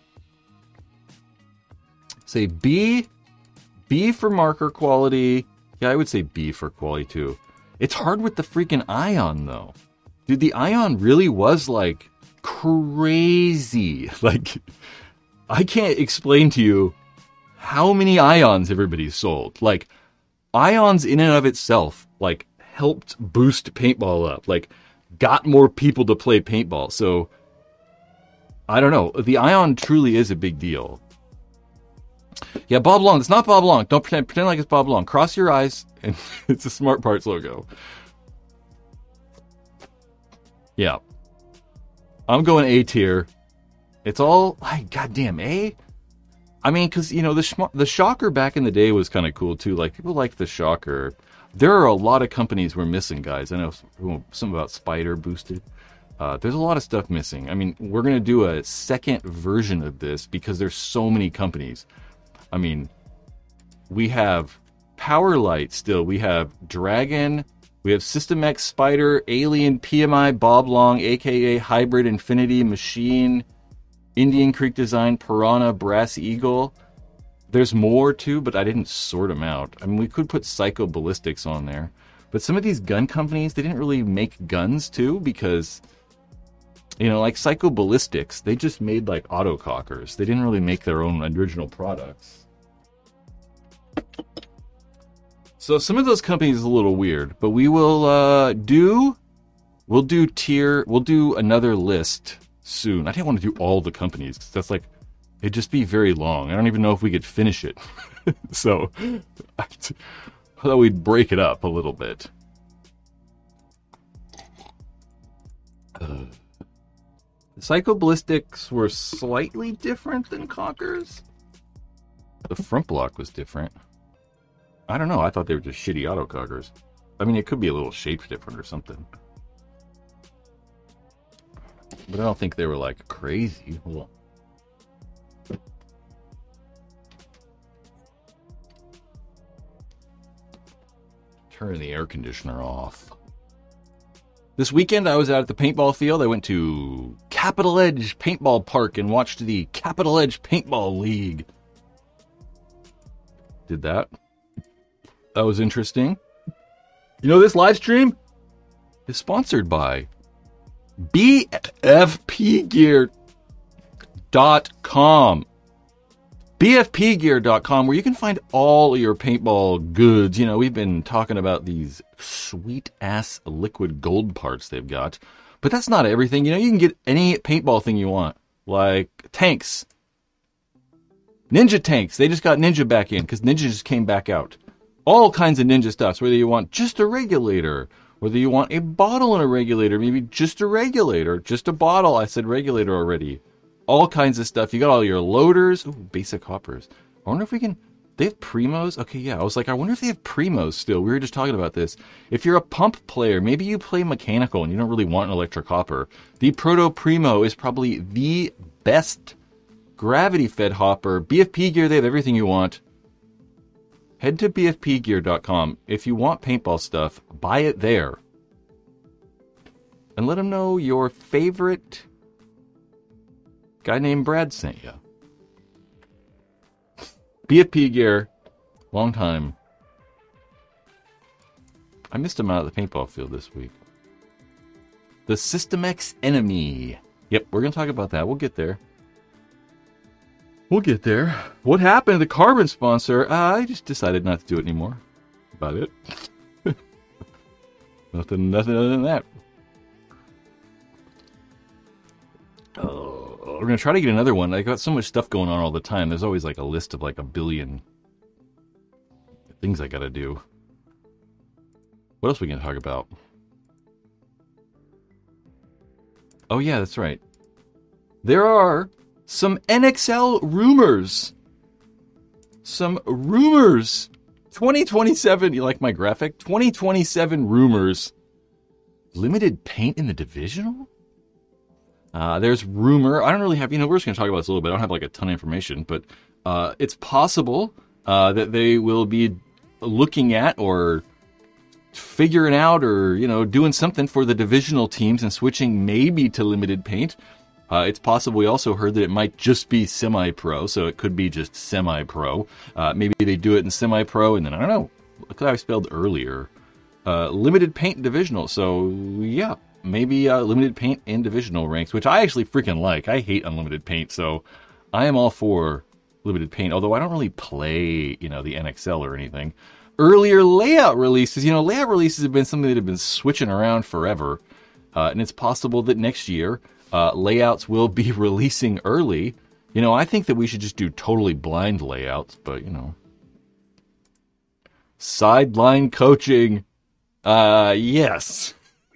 Say B, B for marker quality. Yeah, I would say B for quality too. It's hard with the freaking Ion though. Dude, the Ion really was like crazy. Like, I can't explain to you how many Ions everybody sold. Like, Ions in and of itself, like, helped boost paintball up. Like, got more people to play paintball. So, I don't know. The Ion truly is a big deal. Yeah, Bob Long. It's not Bob Long. Don't pretend pretend like it's Bob Long. Cross your eyes, and it's a Smart Parts logo. Yeah. I'm going A tier. It's all, like, goddamn A. I mean, because, you know, the sh- the Shocker back in the day was kind of cool, too. Like, people liked the Shocker. There are a lot of companies we're missing, guys. I know some about Spider Boosted. Uh, there's a lot of stuff missing. I mean, we're going to do a second version of this because there's so many companies. I mean, we have Powerlight still. We have Dragon. We have System X, Spider, Alien, P M I, Bob Long, a k a. Hybrid, Infinity, Machine, Indian Creek Design, Piranha, Brass Eagle. There's more too, but I didn't sort them out. I mean, we could put Psycho Ballistics on there. But some of these gun companies, they didn't really make guns too because, you know, like Psycho Ballistics, they just made like autocockers. They didn't really make their own original products. So some of those companies is a little weird, but we will uh, do, we'll do tier, we'll do another list soon. I didn't want to do all the companies because that's like, it'd just be very long. I don't even know if we could finish it. So I thought we'd break it up a little bit. Uh, the Psycho Ballistics were slightly different than Cockers. The front block was different. I don't know. I thought they were just shitty autocockers. I mean, it could be a little shaped different or something. But I don't think they were, like, crazy. Hold on. Turn the air conditioner off. This weekend, I was out at the paintball field. I went to Capital Edge Paintball Park and watched the Capital Edge Paintball League. Did that. That was interesting. You know, this live stream is sponsored by B F P gear dot com. B F P gear dot com, where you can find all your paintball goods. You know, we've been talking about these sweet-ass liquid gold parts they've got. But that's not everything. You know, you can get any paintball thing you want. Like tanks. Ninja tanks. They just got Ninja back in because Ninja just came back out. All kinds of Ninja stuffs, whether you want just a regulator, whether you want a bottle and a regulator, maybe just a regulator, just a bottle. I said regulator already. All kinds of stuff. You got all your loaders. Ooh, basic hoppers. I wonder if we can... They have Primos? Okay, yeah. I was like, I wonder if they have Primos still. We were just talking about this. If you're a pump player, maybe you play mechanical and you don't really want an electric hopper. The Proto Primo is probably the best gravity-fed hopper. B F P gear, they have everything you want. Head to B F P gear dot com. If you want paintball stuff, buy it there. And let them know your favorite guy named Brad sent you. B F P Gear, long time. I missed him out of the paintball field this week. The System X Enemy. Yep, we're going to talk about that. We'll get there. We'll get there. What happened to the Carbon sponsor? Uh, I just decided not to do it anymore. About it. nothing, nothing other than that. Oh, we're going to try to get another one. I got so much stuff going on all the time. There's always like a list of like a billion things I got to do. What else are we going to talk about? Oh, yeah, that's right. There are some N X L rumors. Some rumors. twenty twenty-seven, you like my graphic? twenty twenty-seven rumors. Limited paint in the divisional? Uh, there's rumor. I don't really have, you know, we're just going to talk about this a little bit. I don't have like a ton of information, but uh, it's possible uh, that they will be looking at or figuring out or, you know, doing something for the divisional teams and switching maybe to limited paint. Uh, it's possible. We also heard that it might just be semi-pro, so it could be just semi-pro. Uh, maybe they do it in semi-pro, and then, I don't know, look at how I spelled earlier. Uh, limited paint divisional, so yeah, maybe uh, limited paint in divisional ranks, which I actually freaking like. I hate unlimited paint, so I am all for limited paint, although I don't really play, you know, the N X L or anything. Earlier layout releases, you know, layout releases have been something that have been switching around forever. Uh, and it's possible that next year Uh, layouts will be releasing early. You know, I think that we should just do totally blind layouts, but, you know. Sideline coaching. Uh, yes.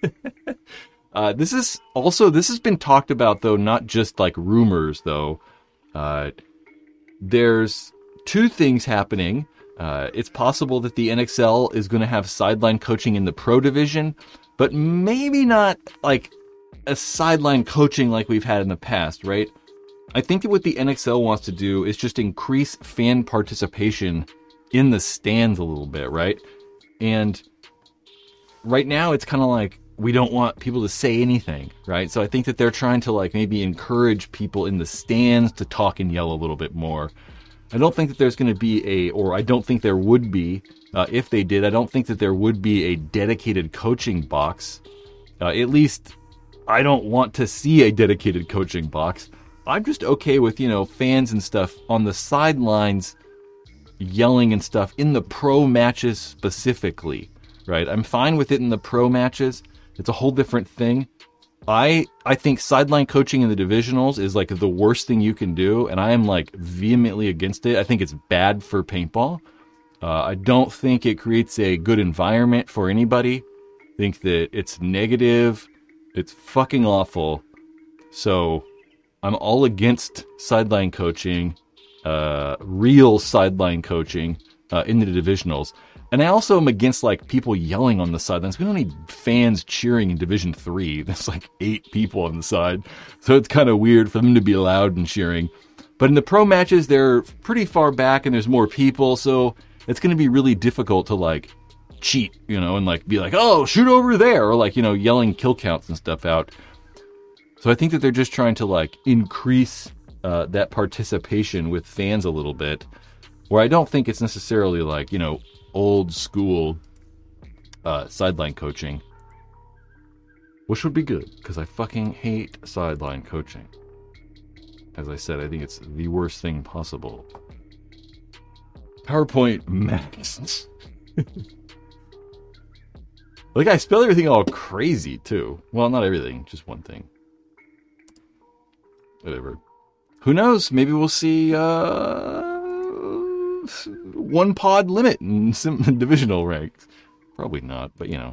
uh, this is also, this has been talked about, though, not just like rumors, though. Uh, there's two things happening. Uh, it's possible that the N X L is going to have sideline coaching in the pro division, but maybe not like a sideline coaching like we've had in the past, right? I think that what the N X L wants to do is just increase fan participation in the stands a little bit, right? And right now it's kind of like we don't want people to say anything, right? So I think that they're trying to like maybe encourage people in the stands to talk and yell a little bit more. I don't think that there's going to be a, or I don't think there would be, uh, if they did, I don't think that there would be a dedicated coaching box. Uh, at least I don't want to see a dedicated coaching box. I'm just okay with, you know, fans and stuff on the sidelines yelling and stuff in the pro matches specifically, right? I'm fine with it in the pro matches. It's a whole different thing. I I think sideline coaching in the divisionals is like the worst thing you can do, and I am like vehemently against it. I think it's bad for paintball. Uh, I don't think it creates a good environment for anybody. I think that it's negative. It's fucking awful. So I'm all against sideline coaching, uh, real sideline coaching uh, in the divisionals. And I also am against like people yelling on the sidelines. We don't need fans cheering in Division Three. There's like eight people on the side, so it's kind of weird for them to be loud and cheering. But in the pro matches, they're pretty far back and there's more people, so it's going to be really difficult to like cheat, you know, and like be like, oh, shoot over there, or like, you know, yelling kill counts and stuff out. So I think that they're just trying to like increase uh, that participation with fans a little bit, where I don't think it's necessarily like, you know, old school uh, sideline coaching, which would be good because I fucking hate sideline coaching. As I said, I think it's the worst thing possible. PowerPoint Max. Like I spell everything all crazy too. Well, not everything, just one thing. Whatever. Who knows? Maybe we'll see uh one pod limit in some divisional ranks. Probably not, but you know.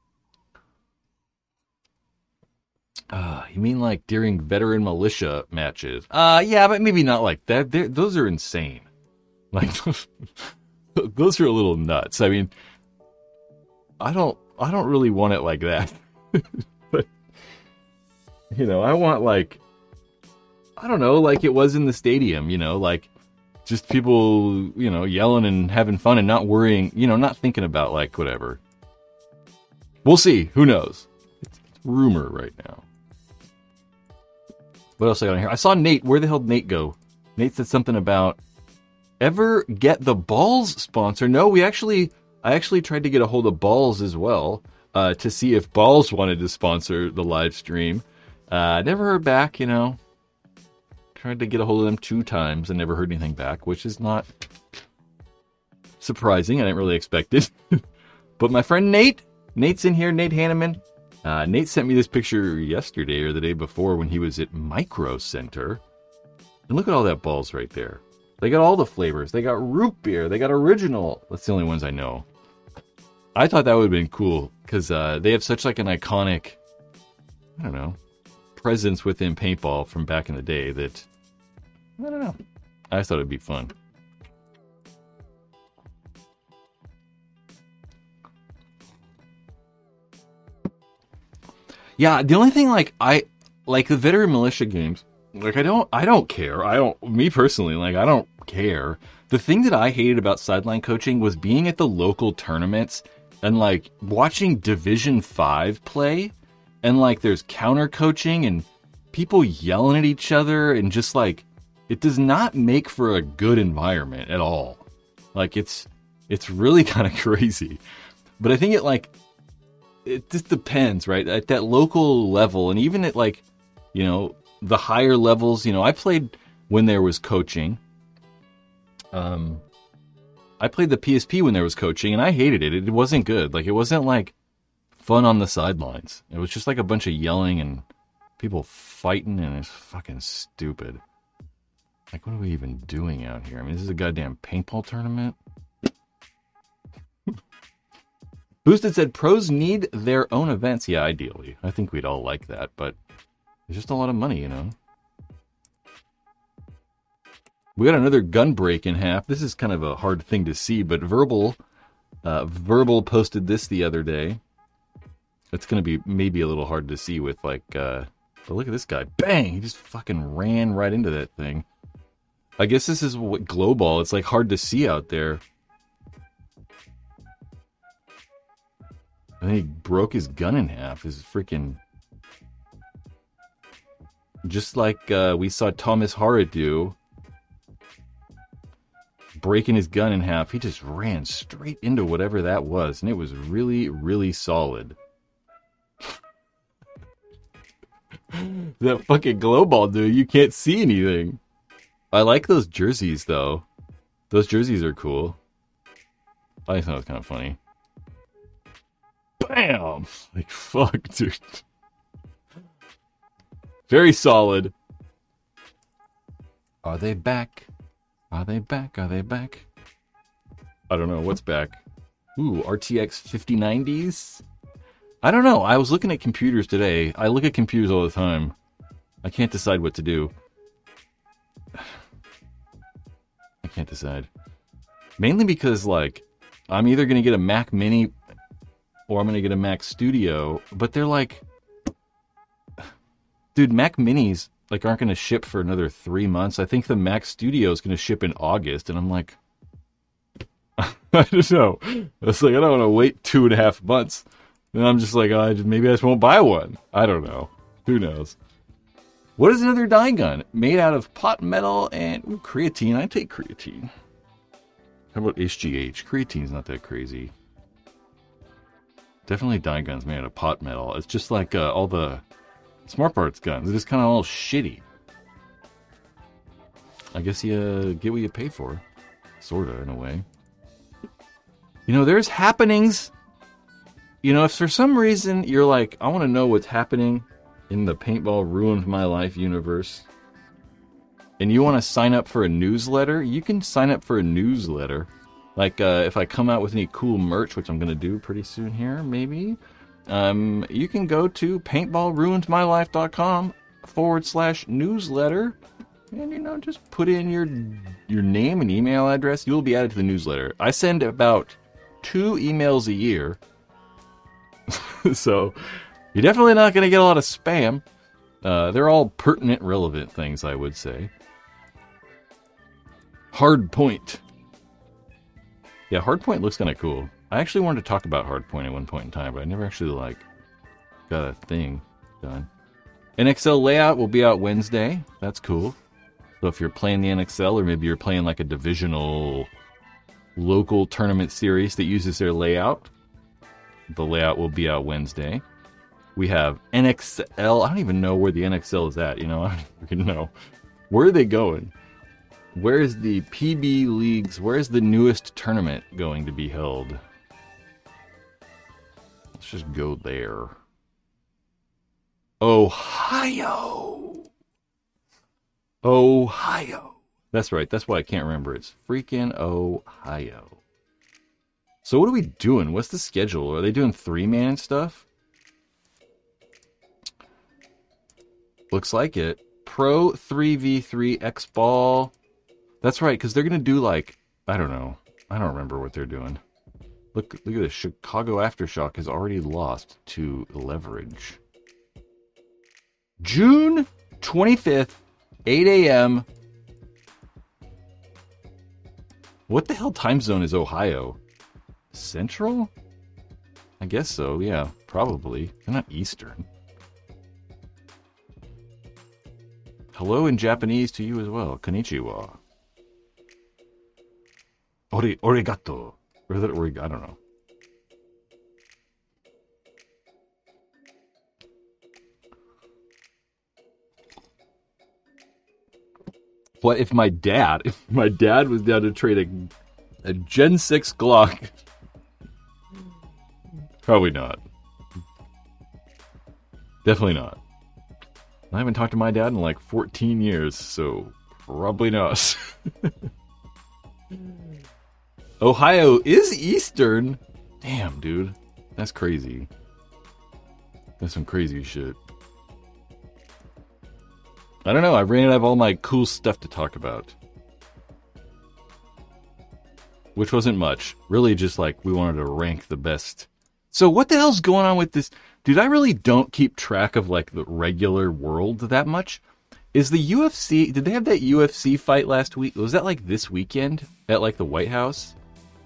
Uh, you mean like during veteran militia matches? Uh, yeah, but maybe not like that. They're, those are insane. Like, those are a little nuts. I mean, I don't, I don't really want it like that. But, you know, I want like, I don't know, like it was in the stadium, you know, like, just people, you know, yelling and having fun and not worrying, you know, not thinking about, like, whatever. We'll see. Who knows? It's rumor right now. What else I got in here? I saw Nate. Where the hell did Nate go? Nate said something about, ever get the Balls sponsor? No, we actually, I actually tried to get a hold of Balls as well, uh, to see if Balls wanted to sponsor the live stream. Uh, never heard back, you know. Tried to get a hold of them two times and never heard anything back, which is not surprising. I didn't really expect it. But my friend Nate, Nate's in here, Nate Hanneman. Uh, Nate sent me this picture yesterday or the day before when he was at Micro Center. And look at all that Balls right there. They got all the flavors. They got root beer. They got original. That's the only ones I know. I thought that would have been cool because uh, they have such like an iconic, I don't know, presence within paintball from back in the day that, I don't know. I thought it'd be fun. Yeah, the only thing like I like the veteran militia games, like I don't I don't care. I don't me personally, like I don't care. The thing that I hated about sideline coaching was being at the local tournaments and like watching Division five play and like there's counter coaching and people yelling at each other and just like it does not make for a good environment at all. Like it's it's really kind of crazy. But I think it like it just depends, right? At that local level and even at like, you know, the higher levels, you know, I played when there was coaching. Um I played the P S P when there was coaching and I hated it. It wasn't good. Like it wasn't like fun on the sidelines. It was just like a bunch of yelling and people fighting, and it's fucking stupid. Like, what are we even doing out here? I mean, this is a goddamn paintball tournament. Boosted said, pros need their own events. Yeah, ideally. I think we'd all like that, but it's just a lot of money, you know? We got another gun break in half. This is kind of a hard thing to see, but Verbal, uh, Verbal posted this the other day. It's going to be maybe a little hard to see with, like, uh, but look at this guy. Bang! He just fucking ran right into that thing. I guess this is what glow ball. It's, like, hard to see out there. And then he broke his gun in half. His freaking... Just like uh, we saw Thomas Hara do. Breaking his gun in half. He just ran straight into whatever that was. And it was really, really solid. That fucking glow ball, dude. You can't see anything. I like those jerseys, though. Those jerseys are cool. I thought it was kind of funny. Bam! Like, fuck, dude. Very solid. Are they back? Are they back? Are they back? I don't know. What's back? Ooh, R T X fifty nineties? I don't know. I was looking at computers today. I look at computers all the time. I can't decide what to do. I can't decide. Mainly because, like, I'm either going to get a Mac Mini or I'm going to get a Mac Studio, but they're like... Dude, Mac Minis, like, aren't going to ship for another three months. I think the Mac Studio is going to ship in August, and I'm like... I don't know. It's like, I don't want to wait two and a half months. And I'm just like, oh, I just, maybe I just won't buy one. I don't know. Who knows? What is another dye gun? Made out of pot metal and ooh, creatine. I take creatine. How about H G H? Creatine's not that crazy. Definitely dye guns made out of pot metal. It's just like uh, all the Smart Parts guns. They're just kind of all shitty. I guess you uh, get what you pay for. Sorta, in a way. You know, there's happenings. You know, if for some reason you're like, I want to know what's happening in the Paintball Ruined My Life universe, and you want to sign up for a newsletter, you can sign up for a newsletter. Like, uh, if I come out with any cool merch, which I'm going to do pretty soon here, maybe, um, you can go to paintballruinedmylife.com forward slash newsletter, and, you know, just put in your your name and email address. You'll be added to the newsletter. I send about two emails a year, so you're definitely not going to get a lot of spam. Uh, they're all pertinent, relevant things, I would say. Hardpoint. Yeah, Hardpoint looks kind of cool. I actually wanted to talk about Hardpoint at one point in time, but I never actually, like, got a thing done. N X L layout will be out Wednesday. That's cool. So if you're playing the N X L, or maybe you're playing, like, a divisional local tournament series that uses their layout, the layout will be out Wednesday. We have N X L. I don't even know where the N X L is at, you know? I don't even know. Where are they going? Where is the P B Leagues? Where is the newest tournament going to be held? Let's just go there. Ohio. Ohio. That's right. That's why I can't remember. It's freaking Ohio. So what are we doing? What's the schedule? Are they doing three-man stuff? Looks like it. Pro three v three X-Ball. That's right, because they're going to do, like, I don't know. I don't remember what they're doing. Look, look at this. Chicago Aftershock has already lost to Leverage. June twenty-fifth, eight a.m. What the hell time zone is Ohio? Central? I guess so, yeah. Probably. They're not Eastern. Hello in Japanese to you as well. Konnichiwa. Ori, origato. Or is that orig- I don't know. What if my dad, if my dad was down to trade a, a Gen six Glock? Probably not. Definitely not. I haven't talked to my dad in like fourteen years, so probably not. Ohio is Eastern. Damn, dude. That's crazy. That's some crazy shit. I don't know. I ran out of all my cool stuff to talk about. Which wasn't much. Really just like we wanted to rank the best. So what the hell's going on with this? Dude, I really don't keep track of like the regular world that much. Is the U F C, did they have that U F C fight last week? Was that like this weekend at like the White House?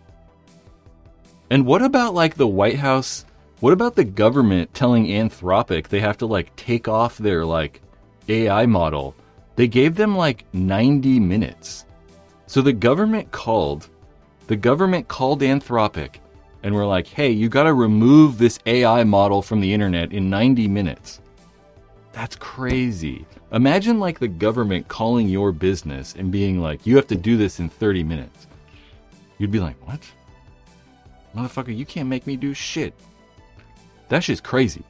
And what about like the White House? What about the government telling Anthropic they have to like take off their like A I model? They gave them like ninety minutes. So the government called, the government called Anthropic and were like, hey, you got to remove this A I model from the internet in ninety minutes. That's crazy. Imagine like the government calling your business and being like, you have to do this in thirty minutes. You'd be like, what? Motherfucker, you can't make me do shit. That shit's crazy.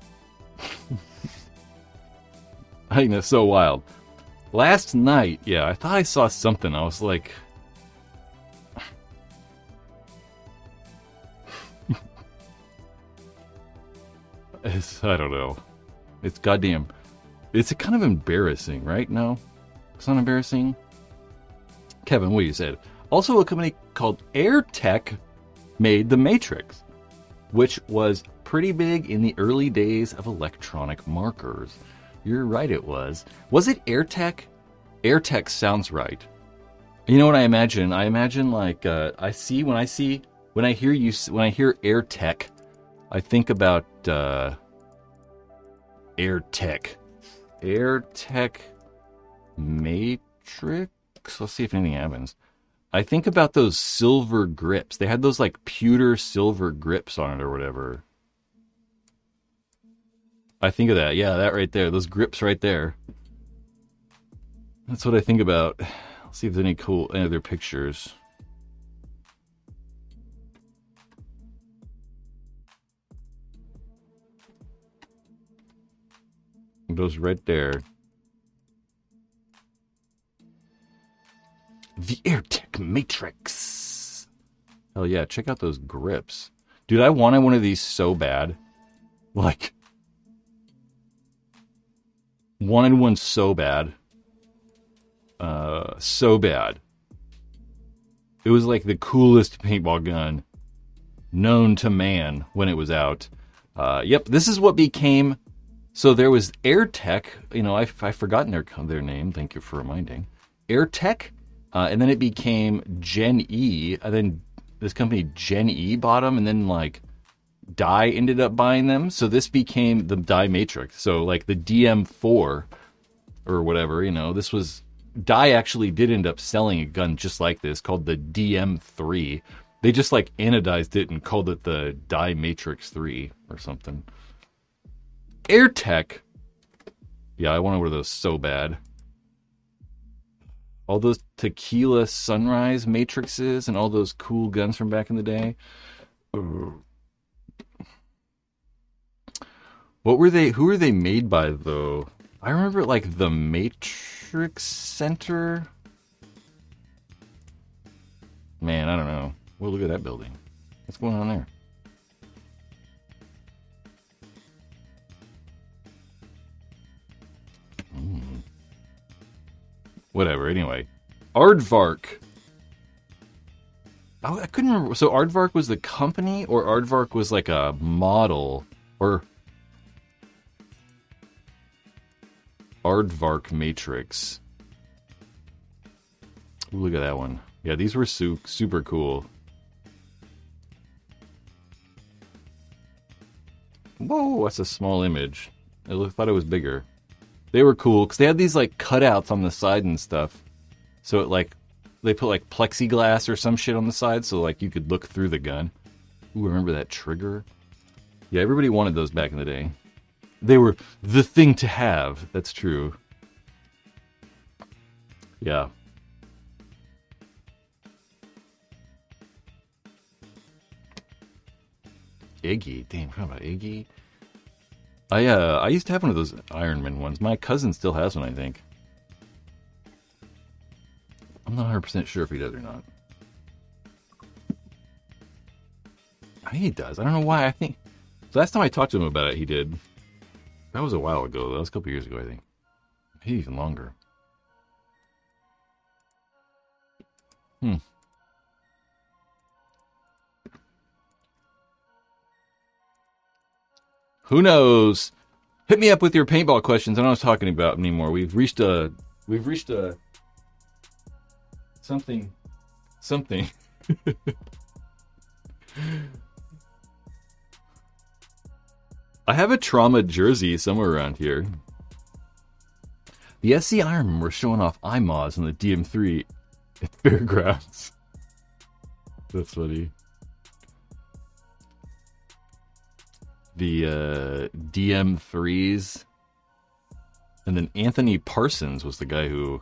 I think that's so wild. Last night, yeah, I thought I saw something. I was like... it's, I don't know. It's goddamn... It's kind of embarrassing, right? No? It's not embarrassing? Kevin, what you said. Also, a company called AirTech made the Matrix, which was pretty big in the early days of electronic markers. You're right, it was. Was it AirTech? AirTech sounds right. You know what I imagine? I imagine like uh, I see when I see when I hear you when I hear AirTech, I think about uh, AirTech, AirTech Matrix. Let's see if anything happens. I think about those silver grips. They had those like pewter silver grips on it or whatever. I think of that. Yeah, that right there. Those grips right there. That's what I think about. Let's see if there's any cool any other pictures. Those right there. The AirTech Matrix. Hell yeah, check out those grips. Dude, I wanted one of these so bad. Like, wanted one so bad. Uh, so bad. It was like the coolest paintball gun known to man when it was out. Uh, yep, this is what became... So there was AirTech. You know, I've, I've forgotten their, their name. Thank you for reminding. AirTech. Uh, and then it became Gen E, and then this company Gen E bought them, and then like Dye ended up buying them. So this became the Dye Matrix. So like the D M four or whatever, you know, this was Dye actually did end up selling a gun just like this called the D M three. They just like anodized it and called it the Dye Matrix three or something. AirTech. Yeah, I wanted one of those so bad. All those tequila sunrise matrices and all those cool guns from back in the day. Ugh. What were they? Who were they made by, though? I remember, like, the Matrix Center. Man, I don't know. Well, look at that building. What's going on there? Mm. Whatever, anyway. Aardvark. Oh, I couldn't remember. So Aardvark was the company, or Aardvark was like a model? Or... Aardvark Matrix. Ooh, look at that one. Yeah, these were su- super cool. Whoa, that's a small image. I thought it was bigger. They were cool because they had these like cutouts on the side and stuff. So it like they put like plexiglass or some shit on the side so like you could look through the gun. Ooh, remember that trigger? Yeah, everybody wanted those back in the day. They were the thing to have. That's true. Yeah. Iggy. Damn, forgot about Iggy. I uh I used to have one of those Ironman ones. My cousin still has one, I think. I'm not one hundred percent sure if he does or not. I think he does. I don't know why. I think the last time I talked to him about it, he did. That was a while ago. That was a couple years ago, I think. Maybe even longer. Hmm. Who knows? Hit me up with your paintball questions. I don't know what I was talking about anymore. We've reached a... We've reached a... Something. Something. I have a trauma jersey somewhere around here. The S C Ironmen were showing off I M O S on the D M three at Fairgrounds. That's funny. The uh, D M threes. And then Anthony Parsons was the guy who...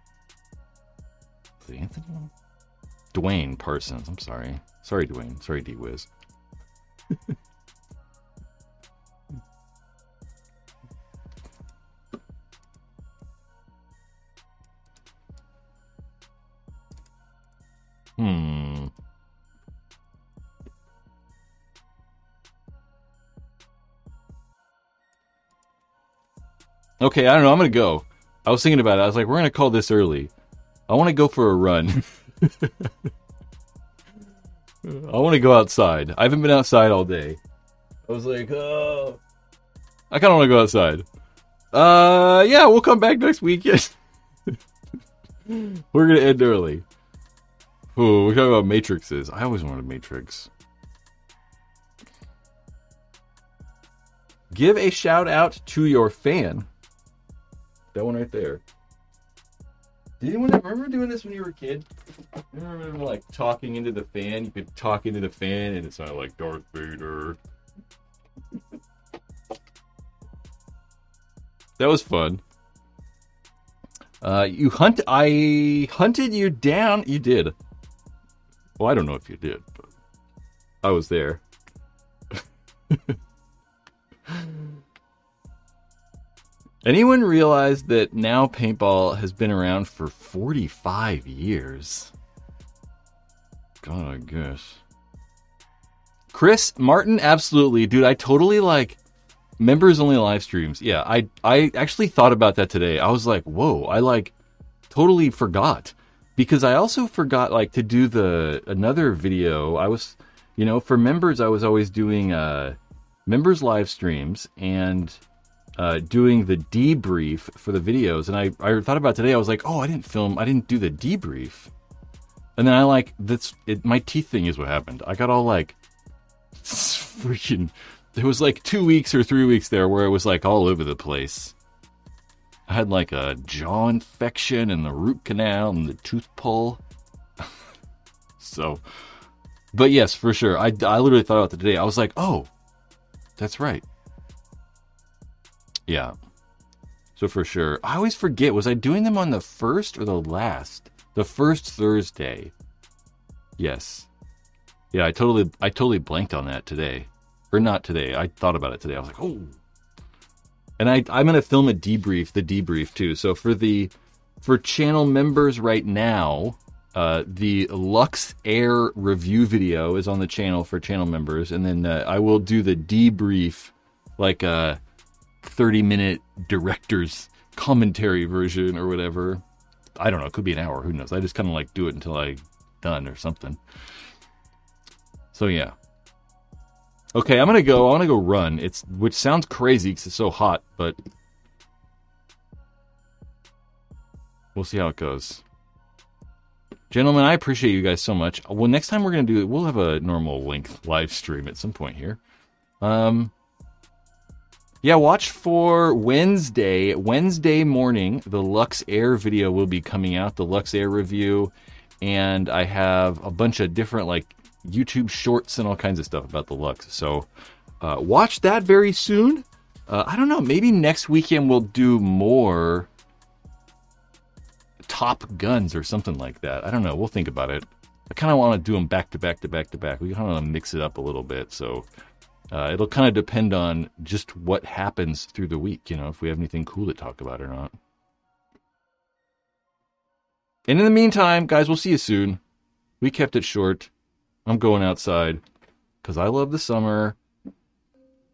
Was it Anthony? Dwayne Parsons. I'm sorry. Sorry, Dwayne. Sorry, D-Wiz. Hmm. Okay, I don't know. I'm going to go. I was thinking about it. I was like, we're going to call this early. I want to go for a run. I want to go outside. I haven't been outside all day. I was like, oh. I kind of want to go outside. Uh, yeah, we'll come back next weekend. We're going to end early. Ooh, we're talking about matrices. I always wanted a matrix. Give a shout out to your fan. That one right there. Did anyone remember doing this when you were a kid? You remember like talking into the fan? You could talk into the fan and it sounded like Darth Vader. That was fun. Uh, you hunt. I hunted you down. You did. Well, I don't know if you did, but I was there. Anyone realize that now paintball has been around for forty-five years? God, I guess. Chris Martin, absolutely. Dude, I totally like members only live streams. Yeah, I I actually thought about that today. I was like, whoa, I like totally forgot. Because I also forgot like to do the another video. I was, you know, for members I was always doing uh members live streams and uh doing the debrief for the videos. And I, I thought about today, I was like, oh, I didn't film, I didn't do the debrief. And then I like that's it, my teeth thing is what happened. I got all like freaking there was like two weeks or three weeks there where it was like all over the place. I had like a jaw infection and the root canal and the tooth pull. So, but yes, for sure. I, I literally thought about it today. I was like, oh, that's right. Yeah. So for sure. I always forget. Was I doing them on the first or the last? The first Thursday. Yes. Yeah, I totally, I totally blanked on that today. Or not today. I thought about it today. I was like, oh. And I, I'm going to film a debrief, the debrief too. So for the, for channel members right now, uh, the Lux Air review video is on the channel for channel members. And then uh, I will do the debrief, like a thirty minute director's commentary version or whatever. I don't know. It could be an hour. Who knows? I just kind of like do it until I'm done or something. So yeah. Okay, I'm gonna go. I want to go run. It's which sounds crazy because it's so hot, but we'll see how it goes. Gentlemen, I appreciate you guys so much. Well, next time we're gonna do it, we'll have a normal length live stream at some point here. Um, yeah, watch for Wednesday. Wednesday morning, the Lux Air video will be coming out. The Lux Air review, and I have a bunch of different like YouTube shorts and all kinds of stuff about the Lux. So uh, watch that very soon. Uh, I don't know. Maybe next weekend we'll do more Top Guns or something like that. I don't know. We'll think about it. I kind of want to do them back to back to back to back. We kind of want to mix it up a little bit. So Uh, it'll kind of depend on just what happens through the week, you know, if we have anything cool to talk about or not. And in the meantime, guys, we'll see you soon. We kept it short. I'm going outside because I love the summer.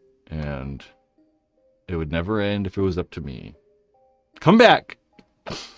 And it would never end if it was up to me. Come back!